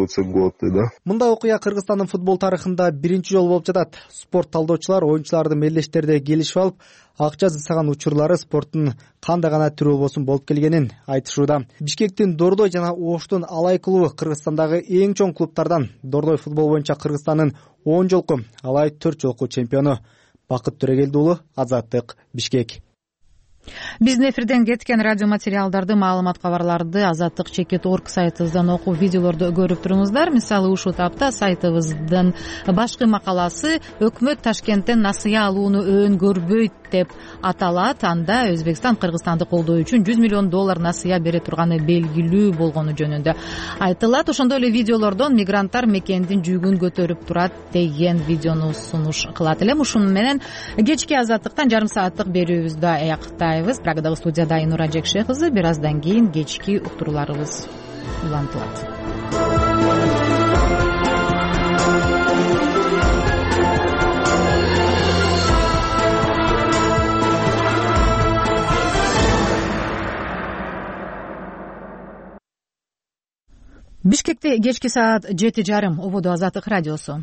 Мындай окуя Кыргызстандын футбол тарыхында биринчи жолу болуп жатат. Спорт талдоочулар оюнчуларды мелдештерде келишип алып, акча жасаган учурлары спорттун кандай гана түрү болбосун болуп келгенин айтышууда. Бишкектин Дордой жана Оштун Алай клубу Кыргызстандагы эң чоң клубтардан. Дордой футбол боюнча Кыргызстандын 10 жолку, Алай 4 жолку чемпиону. Бакыт Төрөгелди уулу, Азаттык, Бишкек. Биздин эфирден кеткен радио материалдарды, маалымат кабарларды azattik.org сайтыбыздан окуп, видеолорду көрүп туруңуздар. Мисалы, ушул тапта сайтыбыздын башкы макаласы өкмөт Ташкенттен насыя алууну өөн көрбөйт деп аталат. Анда Өзбекстан Кыргызстанды колдоо үчүн $100 миллион насыя бере турганы белгилүү болгону жөнүндө айтылат. Ошондой эле видеолордон мигранттар мекендин жүгүн көтөрүп турат деген видеону сунуш кылат элем. Ушуну менен кечки Азаттыктан жарым сааттык берүүбүздү аяктайбыз. Прагадагы студияда Айнура Жекше кызы. Бир аздан кийин кечки уктурууларыбыз улантылат. Бишкекте кечки саат 7:30. Ободо Азаттык радиосу.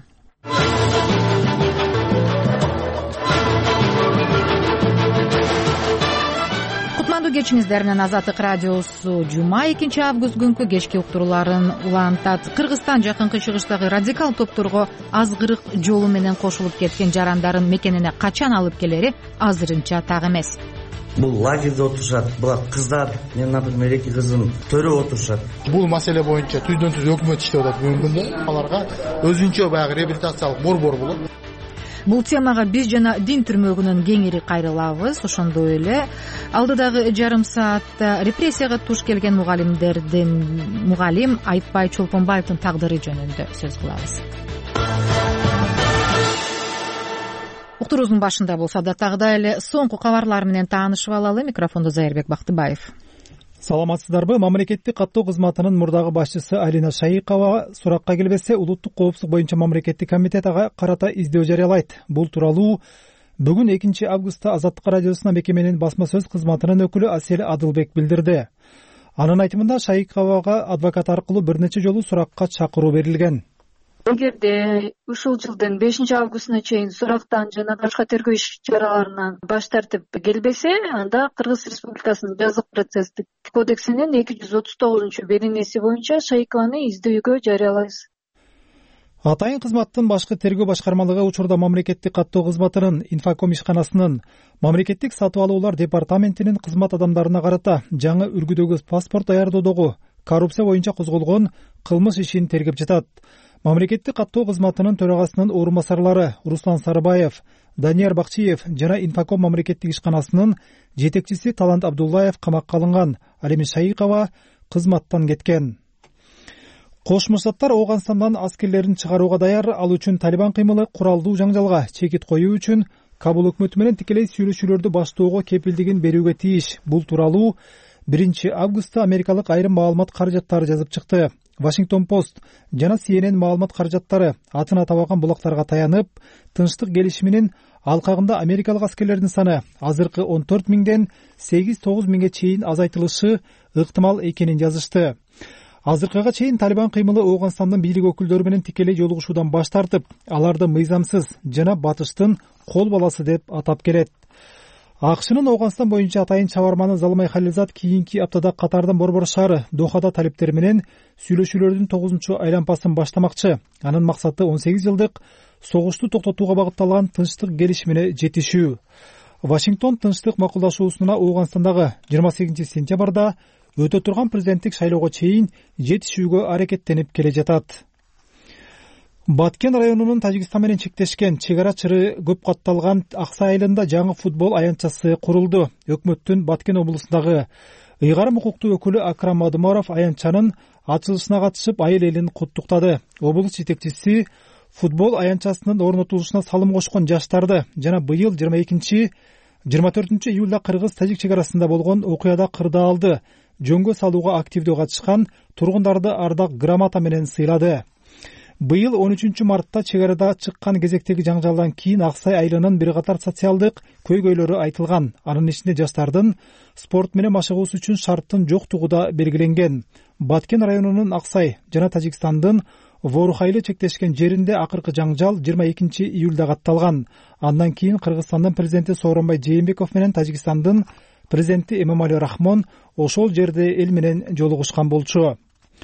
Кутмандуу кечиңиздер менен Азаттык радиосу жума 2 август күнкү кечки уктурууларын улантат. Кыргызстан жакынкы чыгыштагы радикал топторго азгырык жолу менен кошулуп кеткен жарандарын мекенине качан алып келери азырынча так эмес. Бул лагерде отурушат, була кыздар, мен например 2 кызым төрөп отурушат. Бул маселе боюнча түздөн түз өкмөт иштеп атат бүгүнкү күндө. Аларга өзүнчө баягы реабилитациялык борбор болот. Бул темага биз жана дин түрмөгүнөн кеңири кайрылабыз. Ошондой эле алдыдагы жарым саатта репрессияга туш келген мугалим Айтбай Чолпонбаевдин тагдыры жөнүндө сөз кылабыз. Уктуруубуздун башында болсо да тагыда эле соңку кабарлар менен таанышып алалы. Микрофондо Зайырбек Бактыбаев. Саламатсыздарбы? Мамлекеттик каттоо кызматынын мурдагы башчысы Алина Шайыкова суракка келбесе улуттук коопсуздук боюнча мамлекеттик комитет ага карата издөө жарыялайт. Бул тууралуу бүгүн 2 августта Азаттык радиосуна мекеменин басма сөз кызматынын өкүлү Асел Адылбек билдирди. Анын айтымында Шайыковага адвокат аркылуу бир нече жолу суракка чакыруу берилген. Эгерде ушул жылдын 5 августуна чейин сурактан жана башка тергөө иш чараларынан баш тартып келбесе, анда Кыргыз Республикасынын жазык процесстик кодексинин 239-беренеси боюнча Шайыкованы издөөгө жарыялайбыз. Атайын кызматтын башкы тергөө башкармалыгы учурда мамлекеттик каттоо кызматынын инфоком ишканасынын мамлекеттик сатып алуулар департаментинин кызмат адамдарына карата жаңы үлгүдөгү паспорт даярдоодогу коррупция боюнча козголгон кылмыш ишин тергеп жатат. Мамлекеттик каттоо кызматынын төрагасынын орун басарлары Руслан Сарыбаев, Данияр Бакчиев жана инфоком мамлекеттик ишканасынын жетекчиси Талант Абдуллаев камакка алынган. Ал эми Шайыкова кызматтан кеткен. Кошмо Штаттар Ооганстандан аскерлерин чыгарууга даяр. Ал үчүн Талибан кыймылы куралдуу жаңжалга чекит коюу үчүн Кабул өкмөтү менен тикелей сүйлөшүүлөрдү баштоого кепилдигин берүүгө тийиш. Бул тууралуу 1 августта америкалык айрым маалымат каражаттары жазып чыкты. Washington Post жана CNN маалымат каражаттары атына табаган булактарга таянып, тынчтык келишиминин алкагында америкалык аскерлердин саны азыркы 14 миңден 8-9 миңге чейин азайтылышы ыктымал экенин жазышты. Азыркыга чейин Талибан кыймылы Ооганстандын бийлик өкүлдөрү менен тикелей жолугушуудан баш тартып, аларды мыйзамсыз жана батыштын кол баласы деп атап келет. АКШнын Ооганстан боюнча атайын чабарманы Залмай Халилзат кийинки аптада Катардын борбор шаары Дохада талиптер менен сүйлөшүүлөрдүн 9-чу айланпасын баштамакчы. Анын максаты 18 жылдык согушту токтотууга багытталган тынчтык келишимине жетишүү. Вашингтон тынчтык макулдашуусуна Ооганстандагы 28 сентябрда өтө турган президенттик шайлоого чейин жетишүүгө аракеттенип келе жатат. Баткен районунун Тажикстан менен чектешкен чек ара чыры көп катталган Аксай айылында жаңы футбол аянтчасы курулду. Өкмөттүн Баткен облусундагы ыйгарым укуктуу өкүлү Акрам Мадумаров аянтчанын ачылышына катышып айыл элин куттуктады. Облус жетекчиси футбол аянтчасынын орнотулушуна салым кошкон жаштарды жана быйыл 24 июлда кыргыз-тажик чек арасында болгон окуяда кырдаал алды жөнгө салууга активдүү катышкан тургундарды ардак грамота менен сыйлады. Быйыл 13 мартта чек арада чыккан кезектеги жаңжалдан кийин Аксай айылынын бир катар социалдык көйгөйлөрү айтылган. Анын ичинде жаштардын спорт менен машыгуусу үчүн шарттын жоктугу да белгиленген. Баткен районунун Аксай жана Тажикстандын Ворухайлы чектешкен жеринде акыркы жаңжал 22 июлда катталган. Андан кийин Кыргызстандын президенти Сооронбай Жээнбеков менен Тажикстандын президенти Эмомали Рахмон ошол жерде эл менен жолугушкан болчу.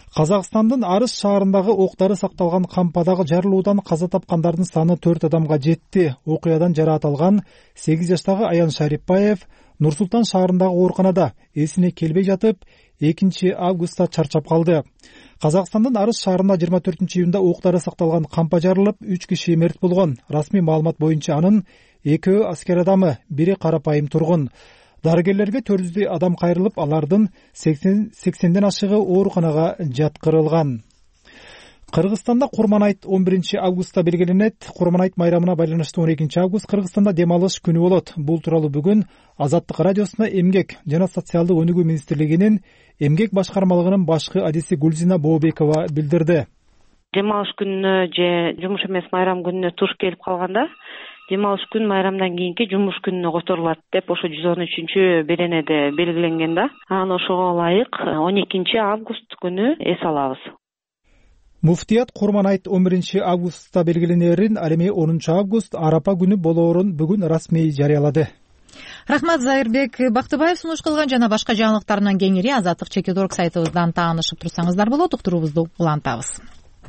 Казакстандын Арыс шаарындагы октары сакталган кампадагы жарылуудан каза тапкандардын саны 4 адамга жетти. Окуядан жараат алган 8 жаштагы Аян Шарипбаев Нур-Султан шаарындагы ооруканада эсине келбей жатып 2 августта чарчап калды. Казакстандын Арыс шаарында 24-июнда октары сакталган кампа жарылып, 3 киши мерт болгон. Расмий маалымат боюнча анын 2 аскер адамы, бири карапайым тургун. Дарыгерлерге 400 адам кайрылып, алардын 80ден ашыгы ооруканага жаткырылган. Кыргызстанда Курман айт 11 августта белгиленет. Курман айт майрамына байланыштуу 12 август Кыргызстанда дем алыш күнү болот. Бул тууралуу бүгүн Азаттык радиосуна Эмгек жана социалдык өнүгүү министрлигинин эмгек башкармалыгынын башкы адиси Гүлзина Бообекова билдирди. Дем алыш күнүнө же жумуш эмес майрам күнүнө туш келип калганда дем алыш күн майрамдан кийинки жумуш күнүнө которулат деп ошо 113 беренеде белгиленген да. Анан ошого ылайык 12 август күнү эс алабыз. Муфтият Курман айт 11 августта белгиленерин, ал эми 10 август Арапа күнү болоорун бүгүн расмий жарыялады. Рахмат Зайырбек Бактыбаев сунуш кылган жана башка жаңылыктар менен кеңири Азаттык /.org сайтыбыздан таанышып турсаңыздар болот. Уктуруубузду улантабыз.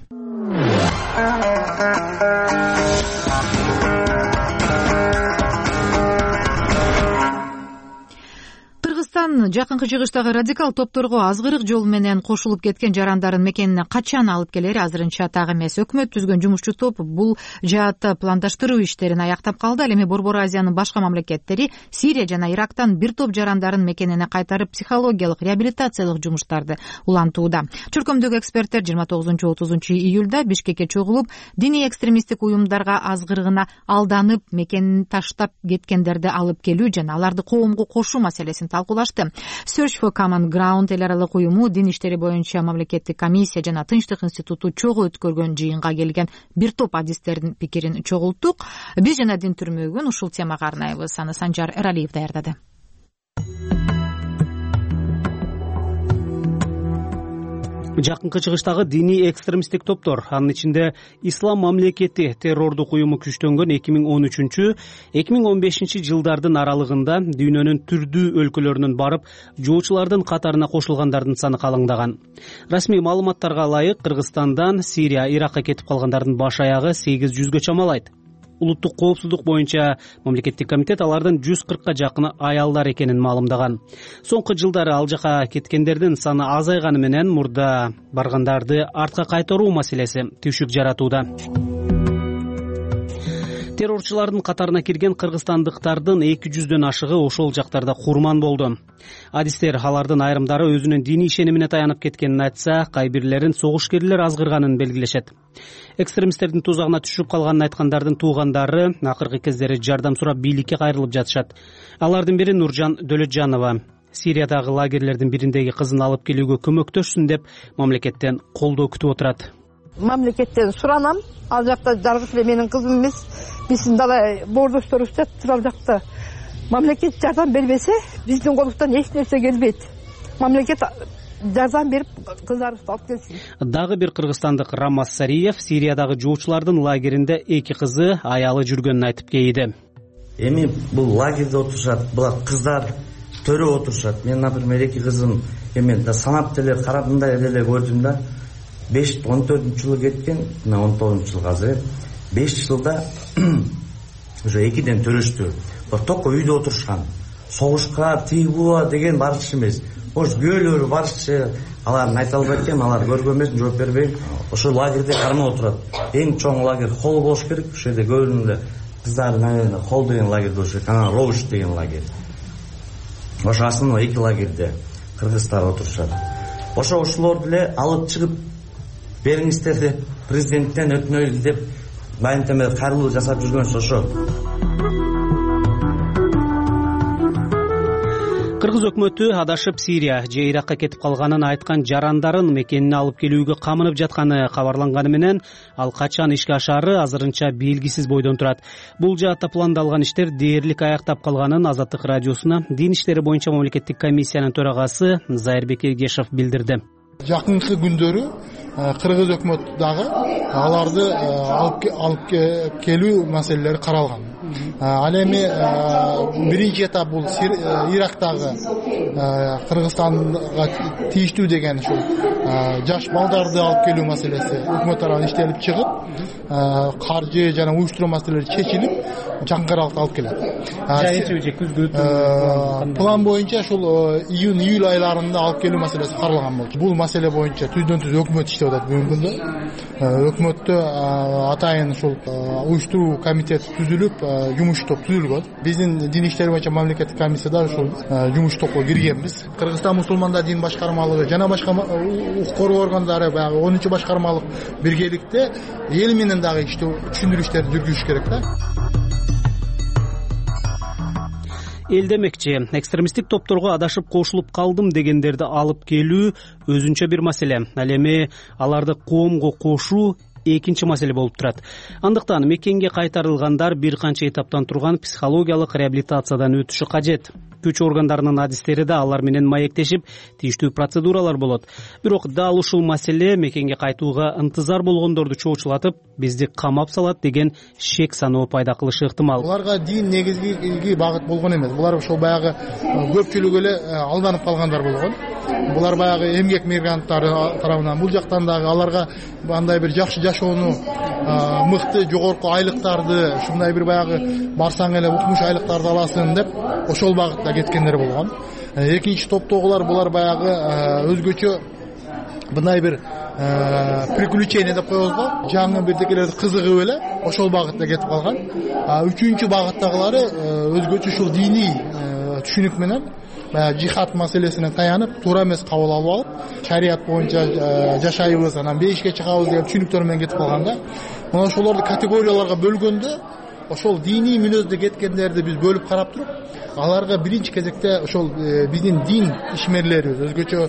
Кыргызстан жакынкы чыгыштагы радикал топторго азгырык жол менен кошулуп кеткен жарандардын мекенине качан алып келери азырынча так эмес. Өкмөт түзгөн жумушчу топ бул жаатта пландаштыруу иштерин аяктап калды. Ал эми Борбор Азиянын башка мамлекеттери Сирия жана Ирактан бир топ жарандарын мекенине кайтарып психологиялык реабилитациялык жумуштарды улантууда. Чөркөмдөгү эксперттер 29-30 июлда Бишкекке чогулуп, диний экстремисттик уюмдарга азгырыгына алданып мекенин таштап кеткендерди алып келүү жана аларды коомго кошуу маселесин талкуулашты. Search for Common Ground эл аралык уюму дин иштери боюнча мамлекеттик комиссия жана Тынчтык институту чогуу өткөргөн жыйынга келген бир топ адистердин пикирин чогулттук. Биз жана дин түрмөгүн ушул темага арнайбыз. Аны Санжар Эралиев даярдады. Жакынкы чыгыштагы диний экстремисттик топтор, анын ичинде Ислам мамлекети террордук уюму күчтөнгөн 2013-2015 жылдардын аралыгында дүйнөнүн түрдүү өлкөлөрүнөн барып, жоочулардын катарына кошулгандардын саны калыңдаган. Расмий маалыматтарга ылайык, Кыргызстандан Сирия, Иракка кетип калгандардын баш аягы 800 чамалайт. Улуттук коопсуздук боюнча мамлекеттик комитет алардын 140 жакыны аялдар экенин маалымдаган. Соңку жылдары ал жака кеткендердин саны азайганы менен мурда баргандарды артка кайтаруу маселеси түйшүк жаратууда. Террорчулардын катарына кирген кыргызстандыктардын 200дөн ашыгы ошол жактарда курман болду. Адистер алардын айрымдары өзүнүн диний ишенимине таянып кеткенин айтса, кайбирлерин согушкерлер азгырганын белгилешет. Экстремисттердин тузагына түшүп калганын айткандардын туугандары акыркы кездери жардам сурап бийликке кайрылып жатышат. Алардын бири Нуржан Дөлөтжанова. Сириядагы лагерлердин бириндеги кызын алып келүүгө көмөктөшсүн деп мамлекеттен колдоо күтүп отурат. Мамлекеттен суранам, ал жакта жалгыз эле менин кызым эмес, биздин дала боордошторубуз жатыр ал жакта. Мамлекет жардам бербесе, биздин колубуздан эч нерсе келбейт. Мамлекет жардам берип кыздарыбызды алып келсин. Дагы бир кыргызстандык Рамаз Сариев Сириядагы жоочулардын лагеринде 2 кызы, аялы жүргөнүн айтып кейиди. Эми бул лагерде отурушат, булар кыздар төрө отурушат. Мен, например, 2 кызым эми санап деле карап мындай эле көрдүм да. 14 жылы кеткен, 19 жыл азыр. 5 жылда уже 2ден төрөштү. Токко үйдө отурушкан. Согушка тийбуа деген барчы эмес. Ош күйөөлөрү барчы, алардын айта албайт экен, алар көргөн эмес, жооп бербей. Ошо лагерде кармап отурат. Эң чоң лагерь холл болуш керек. Ошол жерде көбүнө кыздардын холл деген лагерь болуш керек. Анан Роуш деген лагерь. Ошо основной 2 лагерде кыргыздар отурушат. Ошолорду эле алып чыгып бериңиздер деп президенттен өтүнөлү деп байынтеме кайрылуу жасап жүргөнсү ошо. Кыргыз өкмөтү адашып Сирия же Иракка кетип калганын айткан жарандарын мекенине алып келүүгө камынып жатканы кабарланганы менен, ал качан ишке ашаары азырынча белгисиз бойдон турат. Бул жаатта пландалган иштер дээрлик аяктап калганын Азаттык радиосуна дин иштери боюнча мамлекеттик комиссиянын төрагасы Зайырбек Эгешев билдирди. Жакынкы күндөрү кыргыз өкмөтү дагы аларды алып келүү маселелери каралган. Ал эми биринчи этап бул Ирактагы Кыргызстанга тийиштүү деген ушул жаш балдарды алып келүү маселеси өкмөт тарабынан иштелип чыгып, каржы жана уюштуруу маселелери чечилип, жакын аралыкта алып келет. План боюнча ушул июнь-июль айларында алып келүү маселеси каралган болчу. Бул маселе боюнча түздөн-түз өкмөт иштеп атат бүгүнкү күндө. Өкмөттө атайын ушул уюштуруу комитети түзүлүп, жумуш топ түзүлгөн. Биздин дин иштери боюнча мамлекеттик комиссияда ушул жумуш топко киргенбиз. Кыргызстан мусулмандар дин башкармалыгы жана башка укук коргоо органдары баягы 10-башкармалык биргеликте эл менен дагы түшүндүрүү иштерин жүргүзүш керек да. Эл демекчи, экстремисттик топторго адашып кошулуп калдым дегендерди алып келүү өзүнчө бир маселе. Ал эми аларды коомго кошуу экинчи маселе болуп турат. Андыктан мекенге кайтарылгандар бир канча этаптан турган психологиялык реабилитациядан өтүшү кажет. Күч органдарынын адистери да алар менен маектешип, тийиштүү процедуралар болот. Бирок дал ушул маселе мекенге кайтууга ынтызар болгондорду чоочулатып, бизди камап салат деген шек саноо пайда кылышы ыктымал. Буларга дин негизги багыт болгон эмес. Булар ошол баягы көпчүлүгү эле алданып калгандар болгон. Булар баягы эмгек мигранттары тарабынан бул жактан дагы аларга андай бир жакшы жашоону, мыкты жогорку айлыктарды, ушундай бир баягы барсаң эле укмуш айлыктарды аласың деп ошол багытта кеткендер болгон. Экинчи топтогулар булар баягы өзгөчө мындай бир приключение деп коебузго, жаңы бирдекелерди кызыгып эле ошол багытта кетип калган. Үчүнчү багыттагылары өзгөчө ушул диний түшүнүк менен жихад маселесине таянып, туура эмес кабыл алып алып, шарият боюнча жашайбыз, анан бейишке чыгабыз деген түшүнүктөр менен кетип калганда, мына ошолорду категорияларга бөлгөндө, ошол диний мүнөздө кеткендерди биз бөлүп карап туруп, аларга биринчи кезекте ошол биздин дин ишмерлерибиз,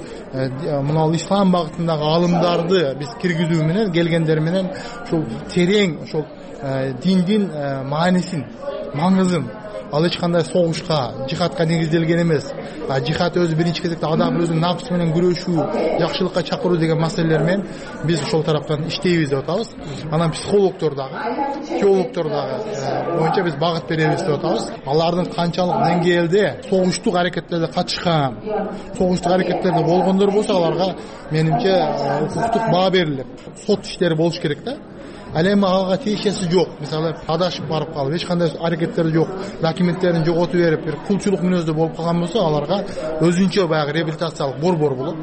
өзгөчө мына ислам багытындагы алымдарды биз киргизүү менен, келгендер менен ошол терең ошол диндин маанисин, маңызын, ал эч кандай согушка, жихадка негизделген эмес. Жихад өзү биринчи кезекте адам өзүнүн нафс менен күрөшүү, жакшылыкка чакыруу деген маселелер менен биз ошол тараптан иштейбиз деп атабыз. Анан психологдор дагы, теологдор дагы боюнча биз багыт беребиз деп атабыз. Алардын канчалык деңгээлде согуштук аракеттерде катышкан, согуштук аракеттерде болгондор болсо, аларга менимче укуктук баа берилип, сот иштери болуш керек да. Ал эми алга тиешеси жок. Мисалы, адашып барып калып, эч кандай аракеттери жок, документтерин жоготуп берип, бир кулчулук мүнөздө болуп калган болсо, аларга өзүнчө баягы реабилитациялык борбор болот.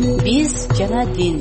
Биз жана дин.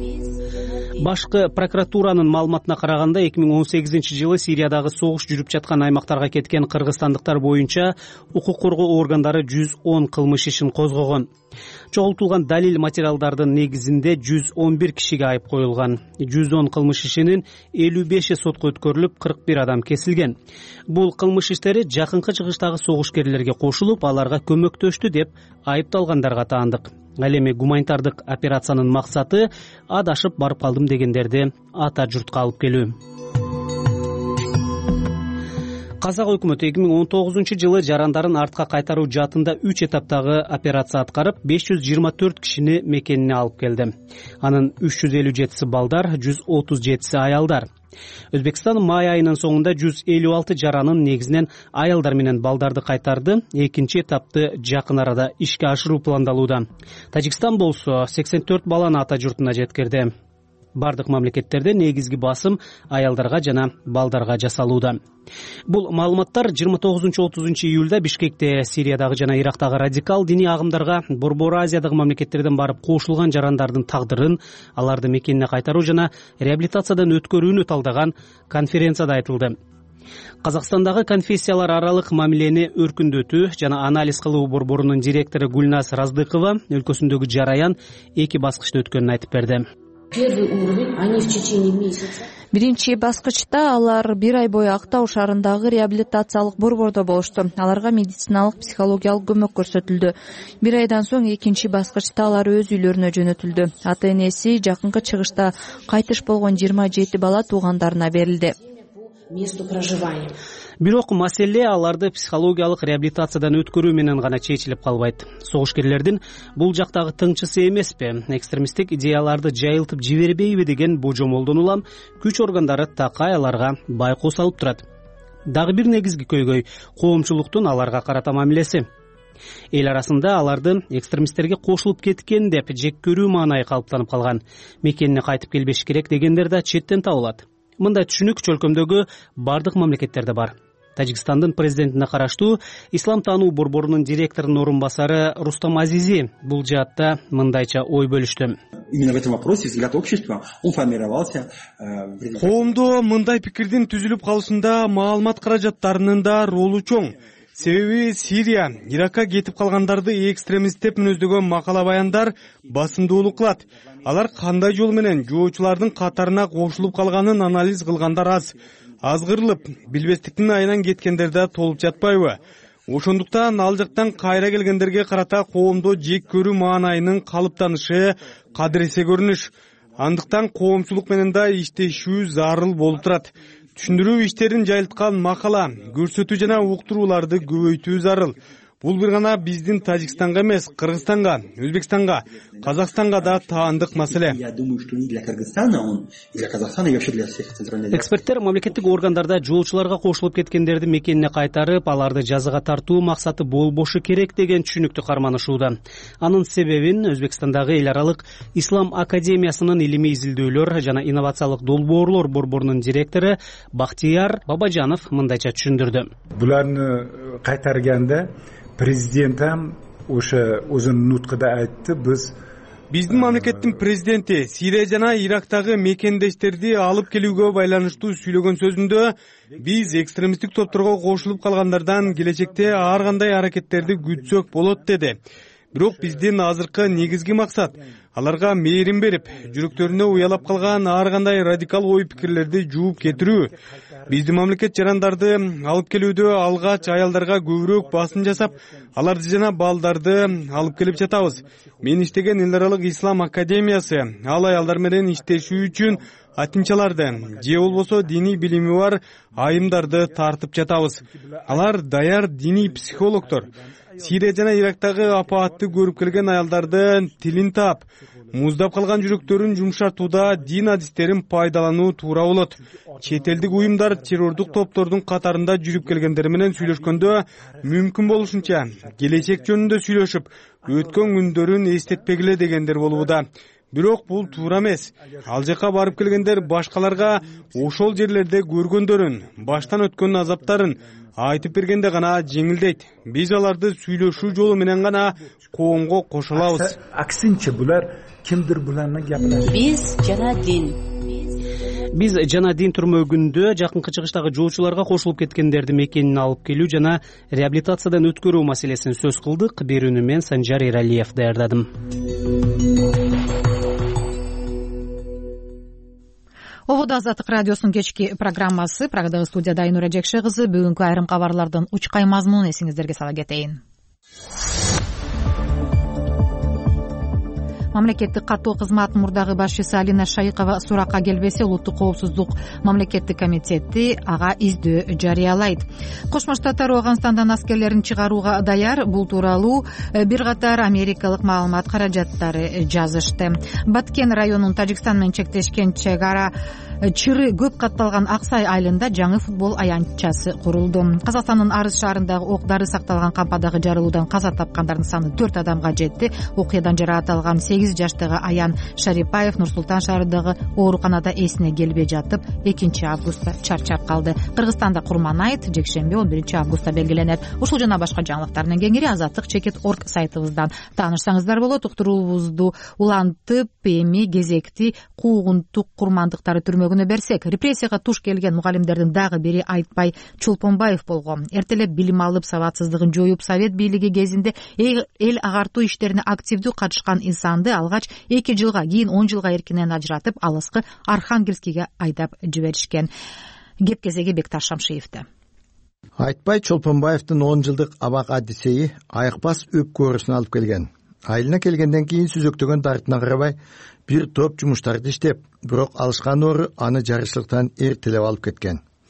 Башкы прокуратуранын маалыматына караганда 2018-жылы Сириядагы согуш жүрүп жаткан аймактарга кеткен кыргызстандыктар боюнча укук коргоо органдары 110 кылмыш ишин козгогон. Чогултулган далил материалдардын негизинде 111 кишиге айып коюлган. 110 кылмыш ишинин 55 сотко өткөрүлүп, 41 адам кесилген. Бул кылмыш иштери жакынкы чыгыштагы согушкерлерге кошулуп, аларга көмөктөштү деп айыпталгандарга таандык. Ал эми гуманитардык операциянын максаты адашып барып калдым дегендерди ата журтка алып келүү. Казак өкмөтү 2019-жылы жарандарын артка кайтаруу жаатында 3 этаптагы операция аткарып, 524 кишини мекенине алып келди. Анын 357 балдар, 137 аялдар. Өзбекстан май айынын соңунда 156 жаранын негизинен аялдар менен балдарды кайтарды. Экинчи этапты жакын арада ишке ашыруу пландалууда. Тажикстан болсо 84 баланы ата журтуна жеткирди. Бардык мамлекеттерде негизги басым аялдарга жана балдарга жасалууда. Бул маалыматтар 29-30 июлда Бишкекте Сириядагы жана Ирактагы радикал диний агымдарга Борбор Азиядагы мамлекеттерден барып кошулган жарандардын тагдырын, аларды мекенине кайтаруу жана реабилитациядан өткөрүүнү талдаган конференцияда айтылды. Казакстандагы конфессиялар аралык мамилени өркүндөтүү жана анализ кылуу борборунун директору Гүлназ Раздыкова өлкөсүндөгү жараян 2 баскычта өткөнүн айтып берди. Первый уровень, они в течение месяца. Биринчи баскычта алар 1 ай бою Актау шаарындагы реабилитациялык борбордо болушту. Аларга медициналык, психологиялык көмөк көрсөтүлдү. 1 айдан соң экинчи баскычта алар өз үйлөрүнө жөнөтүлдү. Ата-энеси жакынкы чыгышта кайтыш болгон 27 бала туугандарына берилди. месту проживания. Бирок маселе аларды психологиялык реабилитациядан өткөрүү менен гана чечилип калбайт. Согушкерлердин бул жактагы тыңчысы эмеспи, экстремисттик идеяларды жайылтып жибербейби деген божомолдон улам күч органдары такай аларга байкоо салып турат. Дагы бир негизги көйгөй коомчулуктун аларга карата мамилеси. Эл арасында аларды экстремисттерге кошулуп кеткен деп жек көрүү маанайы калыптанып калган. Мекенине кайтып келбеш керек дегендер да четтен табылат. Мындай түшүнүк чөлкөмдөгү бардык мамлекеттерде бар. Тажикстандын президентине караштуу ислам таануу борборунун директорунун орун басары Рустам Азизи бул жаатта мындайча ой бөлүштү. Именно в этом вопросе взгляд общества он формировался. Коомдо мындай пикирдин түзүлүп калышында маалымат каражаттарынын да ролу чоң. Себеби Сирия, Иракка кетип калгандарды экстремист деп мүнөздөгөн макала баяндар басымдуулук кылат. Алар кандай жол менен жоочулардын катарына кошулуп калганын анализ кылгандар аз. Азгырылып, билбестиктин айынан кеткендер да толуп жатпайбы? Ошондуктан ал жактан кайра келгендерге карата коомдо жек көрүү маанайынын калыптанышы кадыресе көрүнүш. Андыктан коомчулук менен да иштешүү зарыл болуп турат. Түшүндүрүү иштерин жайылткан макала, көрсөтүү жана уктурууларды көбөйтүү зарыл. Бул бир гана биздин Тажикстанга эмес, Кыргызстанга, Өзбекстанга, Казакстанга да таандык маселе. Я думаю, что и для Кыргызстана он, и для Казахстана, и вообще для всех центральных. Эксперттер мамлекеттик органдарда жоочуларга кошулуп кеткендерди мекенине кайтарып, аларды жазага тартуу максаты болбошу керек деген түшүнүктү карманышууда. Анын себебин Өзбекстандагы эл аралык Ислам академиясынын илимий изилдөөлөр жана инновациялык долбоорлор борборунун директору Бактияр Бабажанов мындайча түшүндүрдү. Буларны кайтарганда президент ham o'sha o'zining nutqida aytdi, биздин мамлекеттин президенти Сирия жана Ирактагы мекендештерди алып келүүгө байланыштуу сүйлөгөн сөзүндө биз экстремисттик топторго кошулуп калгандардан келечекте ар кандай аракеттерди күтсөк болот деди. Бирок биздин азыркы негизги максат аларга мээрим берип, жүрөктөрүнө уялап калган ар кандай радикал ой пикирлерди жууп кетирүү. Биздин мамлекет жарандарды алып келүүдө алгач аялдарга көбүрөөк басым жасап, аларды жана балдарды алып келип жатабыз. Мен иштеген эл аралык Ислам академиясы ал аялдар менен иштешүү үчүн атинчаларды же болбосо диний билими бар айымдарды тартып жатабыз. Алар даяр диний психологдор. Сирия жана Ирактагы апаатты көрүп келген аялдардын тилин таап, муздап калган жүрөктөрүн жумшартууда дин адистерин пайдалануу туура болот. Чет элдик уюмдар террордук топтордун катарында жүрүп келгендер менен сүйлөшкөндө мүмкүн болушунча келечек жөнүндө сүйлөшүп, өткөн күндөрүн эстетпегиле дегендер болууда. Бирок бул туура эмес. Ал жака барып келгендер башкаларга ошол жерлерде көргөндөрүн, баштан өткөн азаптарын айтып бергенде гана жеңилдейт. Биз аларды сүйлөшүү жолу менен гана коомго кошо алабыз. Аксинче булар кимдир буларны гапылашат. Биз жана дин түрмөгүндө жакынкы чыгыштагы жоочуларга кошулуп кеткендерди мекенине алып келүү жана реабилитациядан өткөрүү маселесин сөз кылдык. Берүүнү мен Санжар Эралиев даярдадым. Обода Азаттык радиосунун кечки программасы. Прагадагы студияда Айнура Жекше кызы. Бүгүнкү айрым кабарлардын учкай мазмунун эсиңиздерге сала кетейин. Мамлекеттик каттоо кызматынын мурдагы башчысы Алина Шайыкова суракка келбесе, улуттук коопсуздук мамлекеттик комитети ага издөө жарыялайт. Кошмо Штаттар Ооганстандан аскерлерин чыгарууга даяр. Бул тууралуу бир катар америкалык маалымат каражаттары жазышты. Баткен районунун Тажикстан менен чектешкен чек ара чыры көп катталган Аксай айылында жаңы футбол аянтчасы курулду. Казакстандын Арыс шаарындагы ок дары сакталган кампадагы жарылуудан каза тапкандардын саны 4 адамга жетти. Окуядан жаракат алган 8 жаштагы Аян Шарипаев Нур-Султан шаарындагы ооруканада эсине келбей жатып 2-августта чарчап калды. Кыргызстанда Курман айт жекшемби 11-августта белгиленет. Ушул жана башка жаңылыктардын кеңири азаттык.org сайтыбыздан таанышсаңыздар болот. Уктуруубузду улантып, эми кезекти куугунтук курмандыктары түрмөгүнө берсек, репрессияга туш келген мугалимдердин дагы бири Айтбай Чолпонбаев болгон. Эртелеп билим алып, сабатсыздыгын жоюп, совет бийлиги кезинде эл агартуу иштерине активдүү катышкан инсанды алгач 2 жылга, кийин 10 жылга эркинен ажыратып, алыскы Архангельскийге айдап жиберишкен. Кеп кезеги Бекташ Шамшиевде. Айтбай Чолпонбаевдин 10 жылдык абак адисеи айыкпас өп көрүсүн алып келген. Айылына келгенден кийин сүзөктөгөн дартына карабай бир топ жумуштарды иштеп, бирок алышкан ору аны жарышлыктан эртелеп алып кеткен.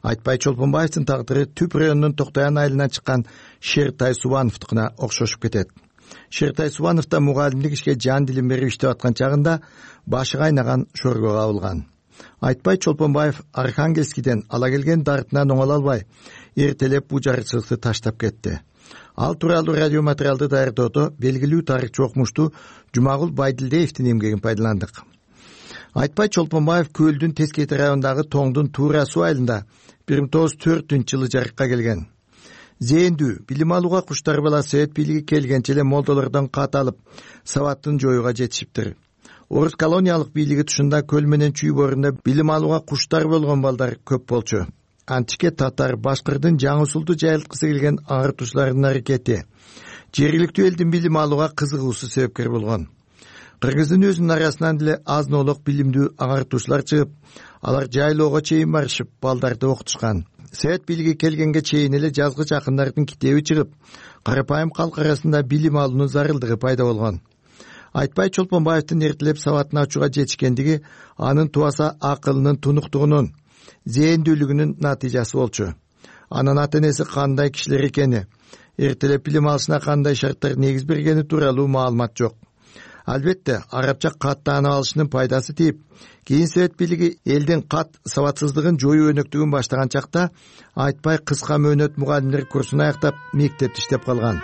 Айтбай Чолпонбаевдин тагдыры Түп районунун Токтоян айылынан чыккан Шертай Субановдукуна окшошуп кетет. Шертай Субанов да мугалимдик ишке жан дилин берип иштеп аткан чагында башы кайнаган шорго кабылган. Айтбай Чолпонбаев Архангельскийден ала келген дартынан оңоло албай, эртелеп бул жарычылыкты таштап кетти. Ал тууралуу радио материалды даярдоодо белгилүү тарыхчы окумуштуу Жумагул Байдилдеевдин эмгегин пайдаландык. Айтбай Чолпонбаев Көлдүн Тескейти районундагы Тоңдун Туура суу айылында 1904-жылы жарыкка келген. Зээндүү билим алууга куштар бала Совет бийлиги келгенче эле молдолордон кат алып, сабаттын жоюуга жетишиптир. Орус колониялык бийлиги тушунда көл менен Чүй боорунда билим алууга куштар болгон балдар көп болчу. Античке татар, башкырдын жаңы усулду жайылткысы келген аңгыртуучулардын аракети жергиликтүү элдин билим алууга кызыгуусу себепкер болгон. Кыргыздын өзүнүн арасынан деле аз-нолук билимдүү аңгыртуучулар чыгып, алар жайлоого чейин барышып, балдарды окутушкан. Совет бийлиги келгенге чейин эле жазгыч акындардын китеби чыгып, карапайым калк арасында билим алуунун зарылдыгы пайда болгон. Айтбай Чолпонбаевдин эртелеп сабатын ачууга жетишкендиги анын тубаса акылынын тунуктугунун, зээндүүлүгүнүн натыйжасы болчу. Анын ата-энеси кандай кишилер экени, эртелеп билим алышына кандай шарттар негиз бергени тууралуу маалымат жок. Албетте, арабча кат таанып алышынын пайдасы тийип, кийин Совет бийлиги элдин кат сабатсыздыгын жоюу өнөктүгүн баштаган чакта Айтбай кыска мөөнөт мугалимдер курсун аяктап, мектепте иштеп калган.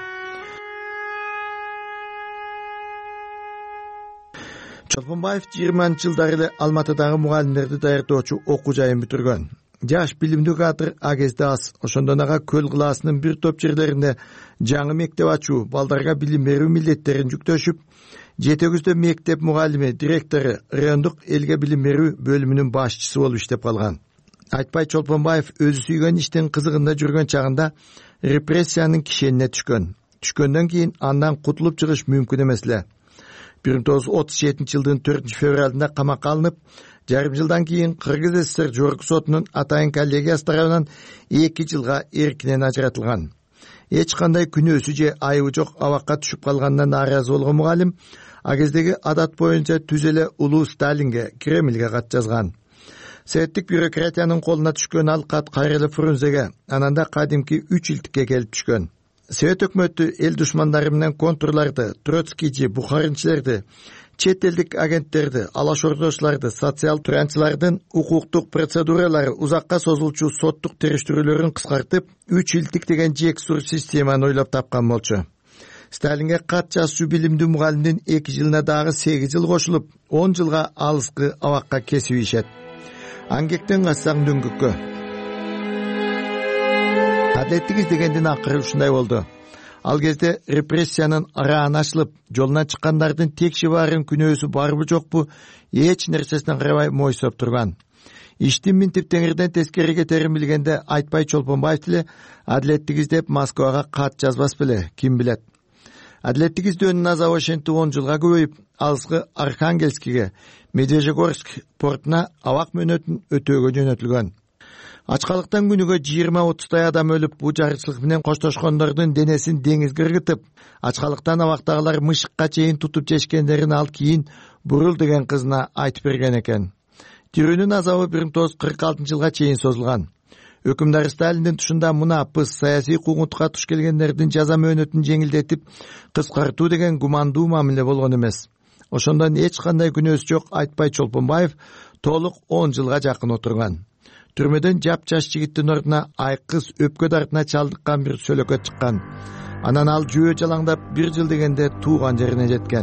Чолпонбаев 20-жылдары эле Алматыдагы мугалимдерди даярдоочу окуу жайын бүтүргөн. Жаш билимдүү кадр агезде аз. Ошондон ага Көл кылаасынын бир топ жерлеринде жаңы мектеп ачуу, балдарга билим берүү милдеттерин жүктөшүп, жетегүздө мектеп мугалими, директору, райондук элге билим берүү бөлүмүнүн башчысы болуп иштеп калган. Айтбай Чолпонбаев өзү сүйгөн иштин кызыгында жүргөн чагында репрессиянын кишенине түшкөн. Түшкөндөн кийин андан кутулуп чыгыш мүмкүн эмес эле. 1937-жылдын 4-февралында камакка алынып, жарым жылдан кийин Кыргыз ССР жогорку сотунун Атайын коллегиясы тарабынан 2 жылга эркинен ажыратылган. Эч кандай күнөөсү же айыбы жок абакка түшүп калгандан нааразы болгон мугалим агездеги адат боюнча түз эле улуу Сталинге, Кремльге кат жазган. Советтик бюрократиянын колуна түшкөн ал кат кайра эле Фрунзеге, анан да кадимки 3 илтикке келип түшкөн. Совет өкмөтү эл душмандары менен контурларды, троцкийчи, бухаринчилерди, чет элдик агенттерди, алаш ордочуларды, социал туранчылардын укуктук процедуралары узакка созулчу соттук териштирүүлөрүн кыскартып, 3 илтик деген жексур системаны ойлоп тапкан болчу. Сталинге кат жазчу билимдүү мугалимдин 2 жылына дагы 8 жыл кошулуп, 10 жылга алыскы абакка кесип ийишет. Аңгектен кассаң дөңгүккө. Адилеттик издегендин акыры ушундай болду. Ал кезде репрессиянын арааны ачылып, жолуна чыккандардын текши баарын күнөөсү барбы жокпу эч нерсесине карабай мойсоп турган. Иштин минтип теңирден тескери кетерин билгенде Айтбай Чолпонбаев деле адилеттик издеп Москвага кат жазбас беле, ким билет. Адилеттик издөөнүн азабы ошентип 10 жылга көбөйүп, алыскы Архангельскийге, Медвежьегорск портуна абак мөөнөтүн өтөөгө жөнөтүлгөн. Ачкалыктан күнүгө 20-30 адам өлүп, бул жарычылык менен коштошкондордун денесин деңизге ыргытып, ачкалыктан абактагылар мышыкка чейин тутуп жешкендерин ал кийин Бурул деген кызына айтып берген экен. Тирүүнүн азабы 1946-жылга чейин созулган. Өкүмдар Сталиндин тушунда мунапыс, саясий куугунтукка туш келгендердин жаза мөөнөтүн жеңилдетип, кыскартуу деген гумандуу мамиле болгон эмес. Ошондон эч кандай күнөөсү жок Айтбай Чолпонбаев толук 10 жылга жакын отурган. Түрмөдөн жап-жаш жигиттин ордуна айкыз өпкө дартына чалдыккан бир сөлөкөт чыккан. Анан ал жөө жалаңдап 1 жыл дегенде тууган жерине жеткен.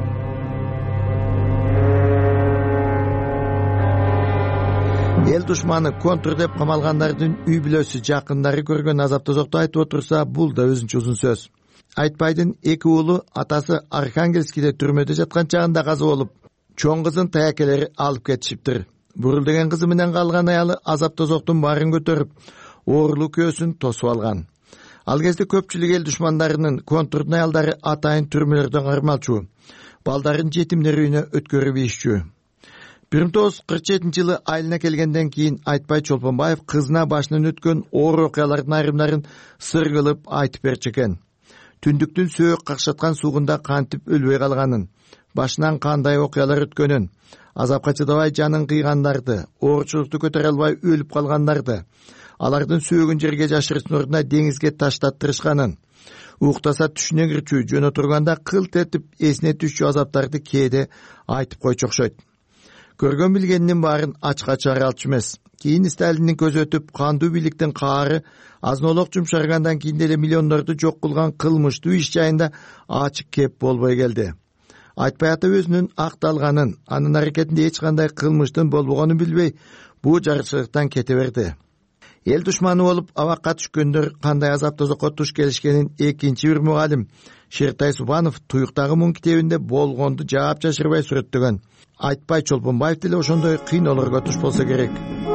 Эл душманы контур деп камалгандардын үй бүлөсү, жакындары көргөн азап-тозокту айтып отурса, бул да өзүнчө узун сөз. Айтбайдын 2 уулу атасы Архангельскийде түрмөдө жаткан чагында каза болуп, чоң кызын таякелери алып кетишиптир. Бурул деген кызы менен калган аялы азап-тозоктун баарын көтөрүп, оорулуу көөсүн тосуп алган. Ал кезде көпчүлүк эл душмандарынын контурдун аялдары атайын түрмөлөрдөн кармалчу, балдарын жетимдер үйүнө өткөрүп ийишчү. 1947-жылы айылына келгенден кийин Айтбай Чолпонбаев кызына башынан өткөн оор окуялардын айрымдарын сыр кылып айтып берчү экен. Түндүктүн сөөк какшаткан суугунда кантип өлбөй калганын, башынан кандай окуялар өткөнүн, азапка чыдабай жанын кыйгандарды, оорчулукту көтөрө албай өлүп калгандарды, алардын сөөгүн жерге жашырсын ордуна деңизге таштаттырышканын, уктаса түшүнө кирчү жөн отурганда кылт этип эсине түшчү азаптарды кээде айтып койчу окшойт. Көргөн билгенинин баарын ачка чыгара алчу эмес. Кийин Сталиндин көзү өтүп, кандуу бийликтин каары азнолук жумшаргандан кийин деле миллиондорду жок кылган кылмыштуу иш жайында ачык кеп болбой келди. Айтпай ата өзүнүн акталганын, анын аракетинде эч кандай кылмыштын болбогонун билбей, бул жарчылыктан кете берди. Эл душманы болуп абакка түшкөндөр кандай азап тозокко туш келишкенин экинчи бир мугалим Шертай Субанов Туюктагы муң китебинде болгонду жаап жашырбай сүрөттөгөн. Айтпай Чолпонбаев деле ошондой кыйноолорго туш болсо керек.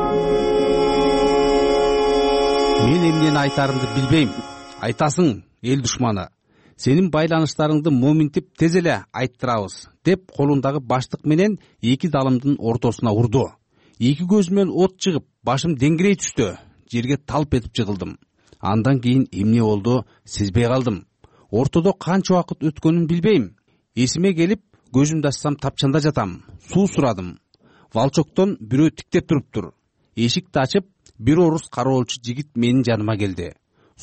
Мен эмнени айтарымды билбейм. Айтасың, эл душманы. Сенин байланыштарыңды моминтип тез эле айттырабыз, деп колундагы баштык менен эки далымдын ортосуна урду. Эки көзүмөн от чыгып, башым деңгирей түштү. Жерге талп этип жыгылдым. Андан кийин эмне болду, сезбей калдым. Ортодо канча убакыт өткөнүн билбейм. Эсиме келип, көзүмдү ачсам тапчанда жатам. Суу сурадым. Валчоктон бирөө тиктеп туруптур. Эшикти ачып, бир орус кароолчу жигит менин жаныма келди.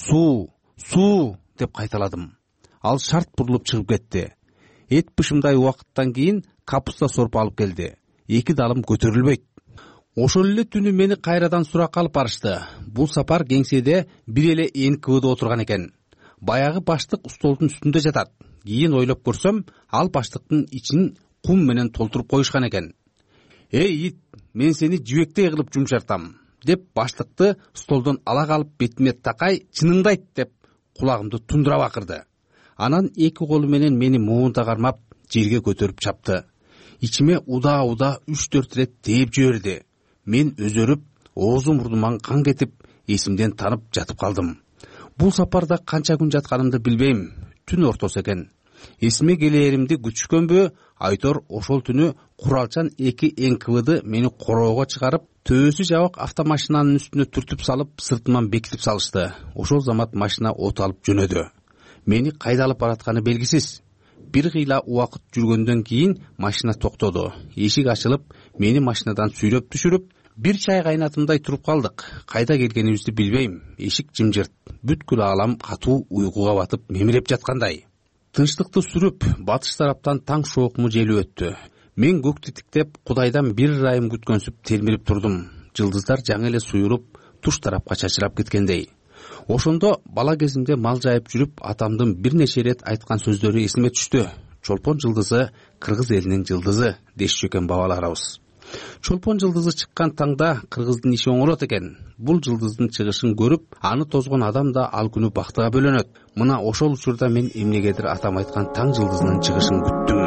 Суу деп кайталадым. Ал шарт бурулуп чыгып кетти. Эт бышымдай убакыттан кийин капуста сорпу алып келди. Эки далым көтөрүлбөйт. Ошол эле түнү мени кайрадан суракка алып барышты. Бул сапар кеңседе бир эле НКВД отурган экен. Баягы баштык столдун үстүндө жатат. Кийин ойлоп көрсөм, ал баштыктын ичин кум менен толтуруп коюшкан экен. Эй ит, мен сени жибектей кылып жумшартам, деп баштыкты столдон ала калып бетиме такай чыныңды айт деп кулагымды тундура бакырды. Анан эки колу менен мени муунта кармап жерге көтөрүп чапты. Ичиме уда 3-4 рет тээп жиберди. Мен өзөрүп, оозум мурдуман кан кетип, эсимден танып жатып калдым. Бул сапарда канча күн жатканымды билбейм. Түн ортосу экен. Эсиме келээримди күтүшкөнбү, Айтор ошол түнү куралчан эки НКВД мени короого чыгарып, төөсү жабык автомашинанын үстүнө түртүп салып, сыртыман бекитип салышты. Ошол замат машина от алып жөнөдү. Мени кайда алып баратканы белгисиз. Бир кыйла убакыт жүргөндөн кийин машина токтоду. Эшик ачылып, мени машинадан сүйрөп түшүрүп, бир чай кайнатымдай туруп калдык. Кайда келгенибизди билбейм. Эшик жымжырт. Бүткүл аалам катуу уйкуга батып мемиреп жаткандай. Тынчтыкты сүрүп, батыш тараптан таң шоокму желип өттү. Мен көктү тиктеп, Кудайдан бир ырайым күткөнсүп телмирип турдум. Жылдыздар жаңы эле суйруп, туш тарапка чачырап кеткендей. Ошондо бала кезимде мал жайып жүрүп, атамдын бир нече рет айткан сөздөрү эсиме түштү. Чолпон жылдызы кыргыз элинин жылдызы дешчү экен бабаларыбыз. Чолпон жылдызы чыккан таңда кыргыздын иши оңолот экен. Бул жылдыздын чыгышын көрүп, аны тозгон адам да ал күнү бактыга бөлөнөт. Мына ошол учурда мен эмнегедир атам айткан таң жылдызынын чыгышын күттүм.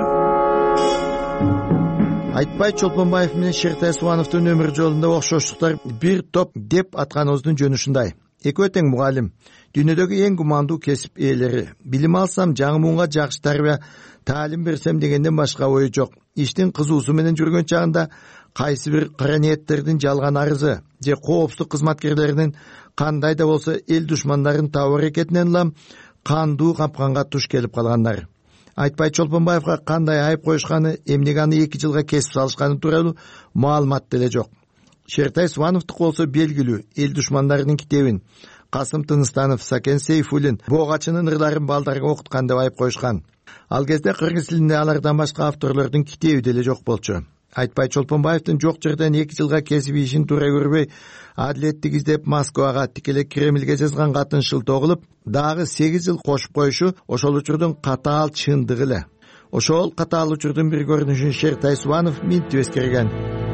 Айтпай Чолпонбаев менен Шертай Субановдун өмүр жолунда окшоштуктар бир топ деп атканыбыздын жөнү ушундай. Экөө тең мугалим, дүйнөдөгү эң гумандуу кесип ээлери. Билим алсам, жаңы муңга жакшы тарбия, таалим берсем дегенден башка ою жок. Иштин кызуусу менен жүргөн чагында кайсы бир кара ниеттердин жалган арызы же коопсуздук кызматкерлеринин кандай да болсо эл душмандарын табуу аракетинен улам кандуу капканга туш келип калгандар. Айтпай Чолпонбаевга кандай айып коюшканы, эмнеге аны 2 жылга кесип салышканы тууралуу маалымат деле жок. Шертай Субановдук болсо белгилүү эл душмандарынын китебин Касым Тыныстанов, Сакен Сейфуллин Богачынын ырларын балдарга окуткан деп айып коюшкан. Ал кезде кыргыз тилинде алардан башка авторлордун китеби деле жок болчу. Айтпай Чолпонбаевдин жок жерден 2 жылга кесип ишин туура көрбөй, адилеттик издеп Москвага, тикелей Кремльге жазган катын шылтоо кылып, дагы 8 жыл кошуп коюшу ошол учурдун катаал чындыгы эле. Ошол катаал учурдун бир көрүнүшүн Шертай Субанов минтип эскерген.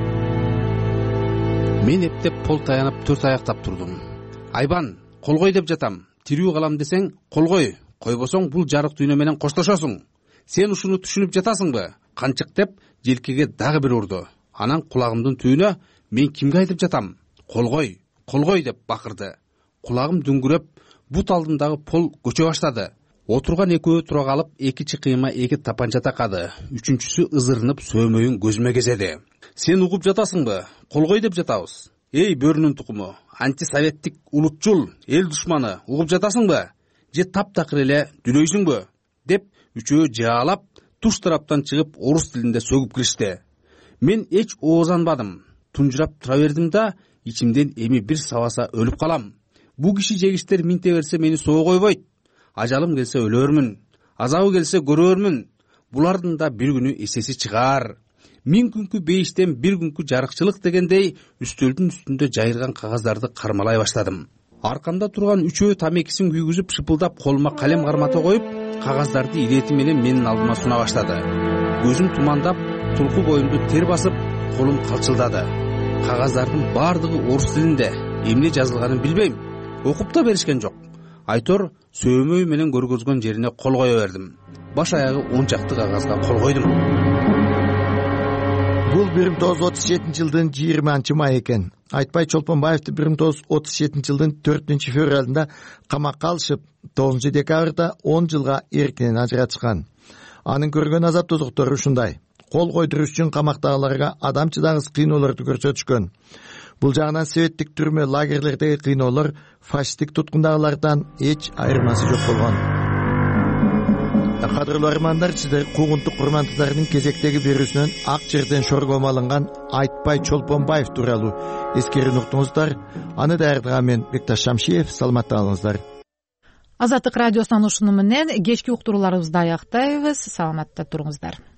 Мен эптеп пол таянып 4 аяктап турдум. Айбан, колгой деп жатам. Тирүү калам десең, колгой. Койбосоң бул жарык дүйнө менен коштошосуң. Сен ушуну түшүнүп жатасыңбы? Канчык деп желкеге дагы бир урду. Анан кулагымдын түбүнө мен кимге айтып жатам? Колгой, колгой деп бакырды. Кулагым дүңгүрөп, бут алдындагы пол көчө баштады. Отурган экөө тура калып, 2 чыкыйма 2 тапанча такады. Үчүнчүсү ызырынып сөмөйүн көзүмө кезеди. Сен угуп жатасыңбы? Колгой деп жатабыз. Эй бөрүнүн тукуму, антисоветтик улутчул, эл душманы, угуп жатасыңбы? Же таптакыр эле дүлөйсүңбү? Деп үчөө жаалап, туш тараптан чыгып орус тилинде сөгүп киришти. Мен эч оозанбадым. Тунжурап тура бердим да, ичимден эми бир сабаса өлүп калам. Бул киши жегиштер минте берсе мени соо койбойт. Ажалым келсе өлөрмүн, азабы келсе көрөрмүн. Булардын да бир күнү эсеси чыгаар. 1000 күнкү бейиштен бир күнкү жарыкчылык дегендей үстөлдүн үстүндө жайылган кагаздарды кармалай баштадым. Аркамда турган үчөө тамекисин күйгүзүп шыпылдап колума калем кармата коюп, кагаздарды ирети менен менин алдыма суна баштады. Көзүм тумандап, тулку боюмду тер басып, колум калчылдады. Кагаздардын баардыгы орус тилинде, эмне жазылганын билбейм. Окуп да беришкен жок. Айтор сөймөй менен көргөзгөн жерине кол кое бердим. Баш аягы 10 чакты кагазга кол койдум. Бул 1937-жылдын 20 экен. Айтпай Чолпонбаевди 1937-жылдын 4-февралында камакка алышып, 9 декабрда 10 жылга эркинен ажыратышкан. Анын көргөн азап тозоктору ушундай: кол койдуруш үчүн камактагыларга адам чыдагыс кыйноолорду көрсөтүшкөн. Бул жагынан советтик түрмө лагерлердеги кыйноолор фашисттик туткундагылардан эч айырмасы жок болгон. Кадырлуу армандар, сиздер куугунтук курмандыктардын кезектеги берүүсүнөн ак жерден шоргомо алынган Айтпай Чолпонбаев тууралуу эскерүүнү уктуңуздар. Аны даярдаган мен Бекташ Шамшиев. Саламатта калыңыздар. Азаттык радиосунан ушуну менен кечки уктурууларыбызды аяктайбыз. Саламатта туруңуздар.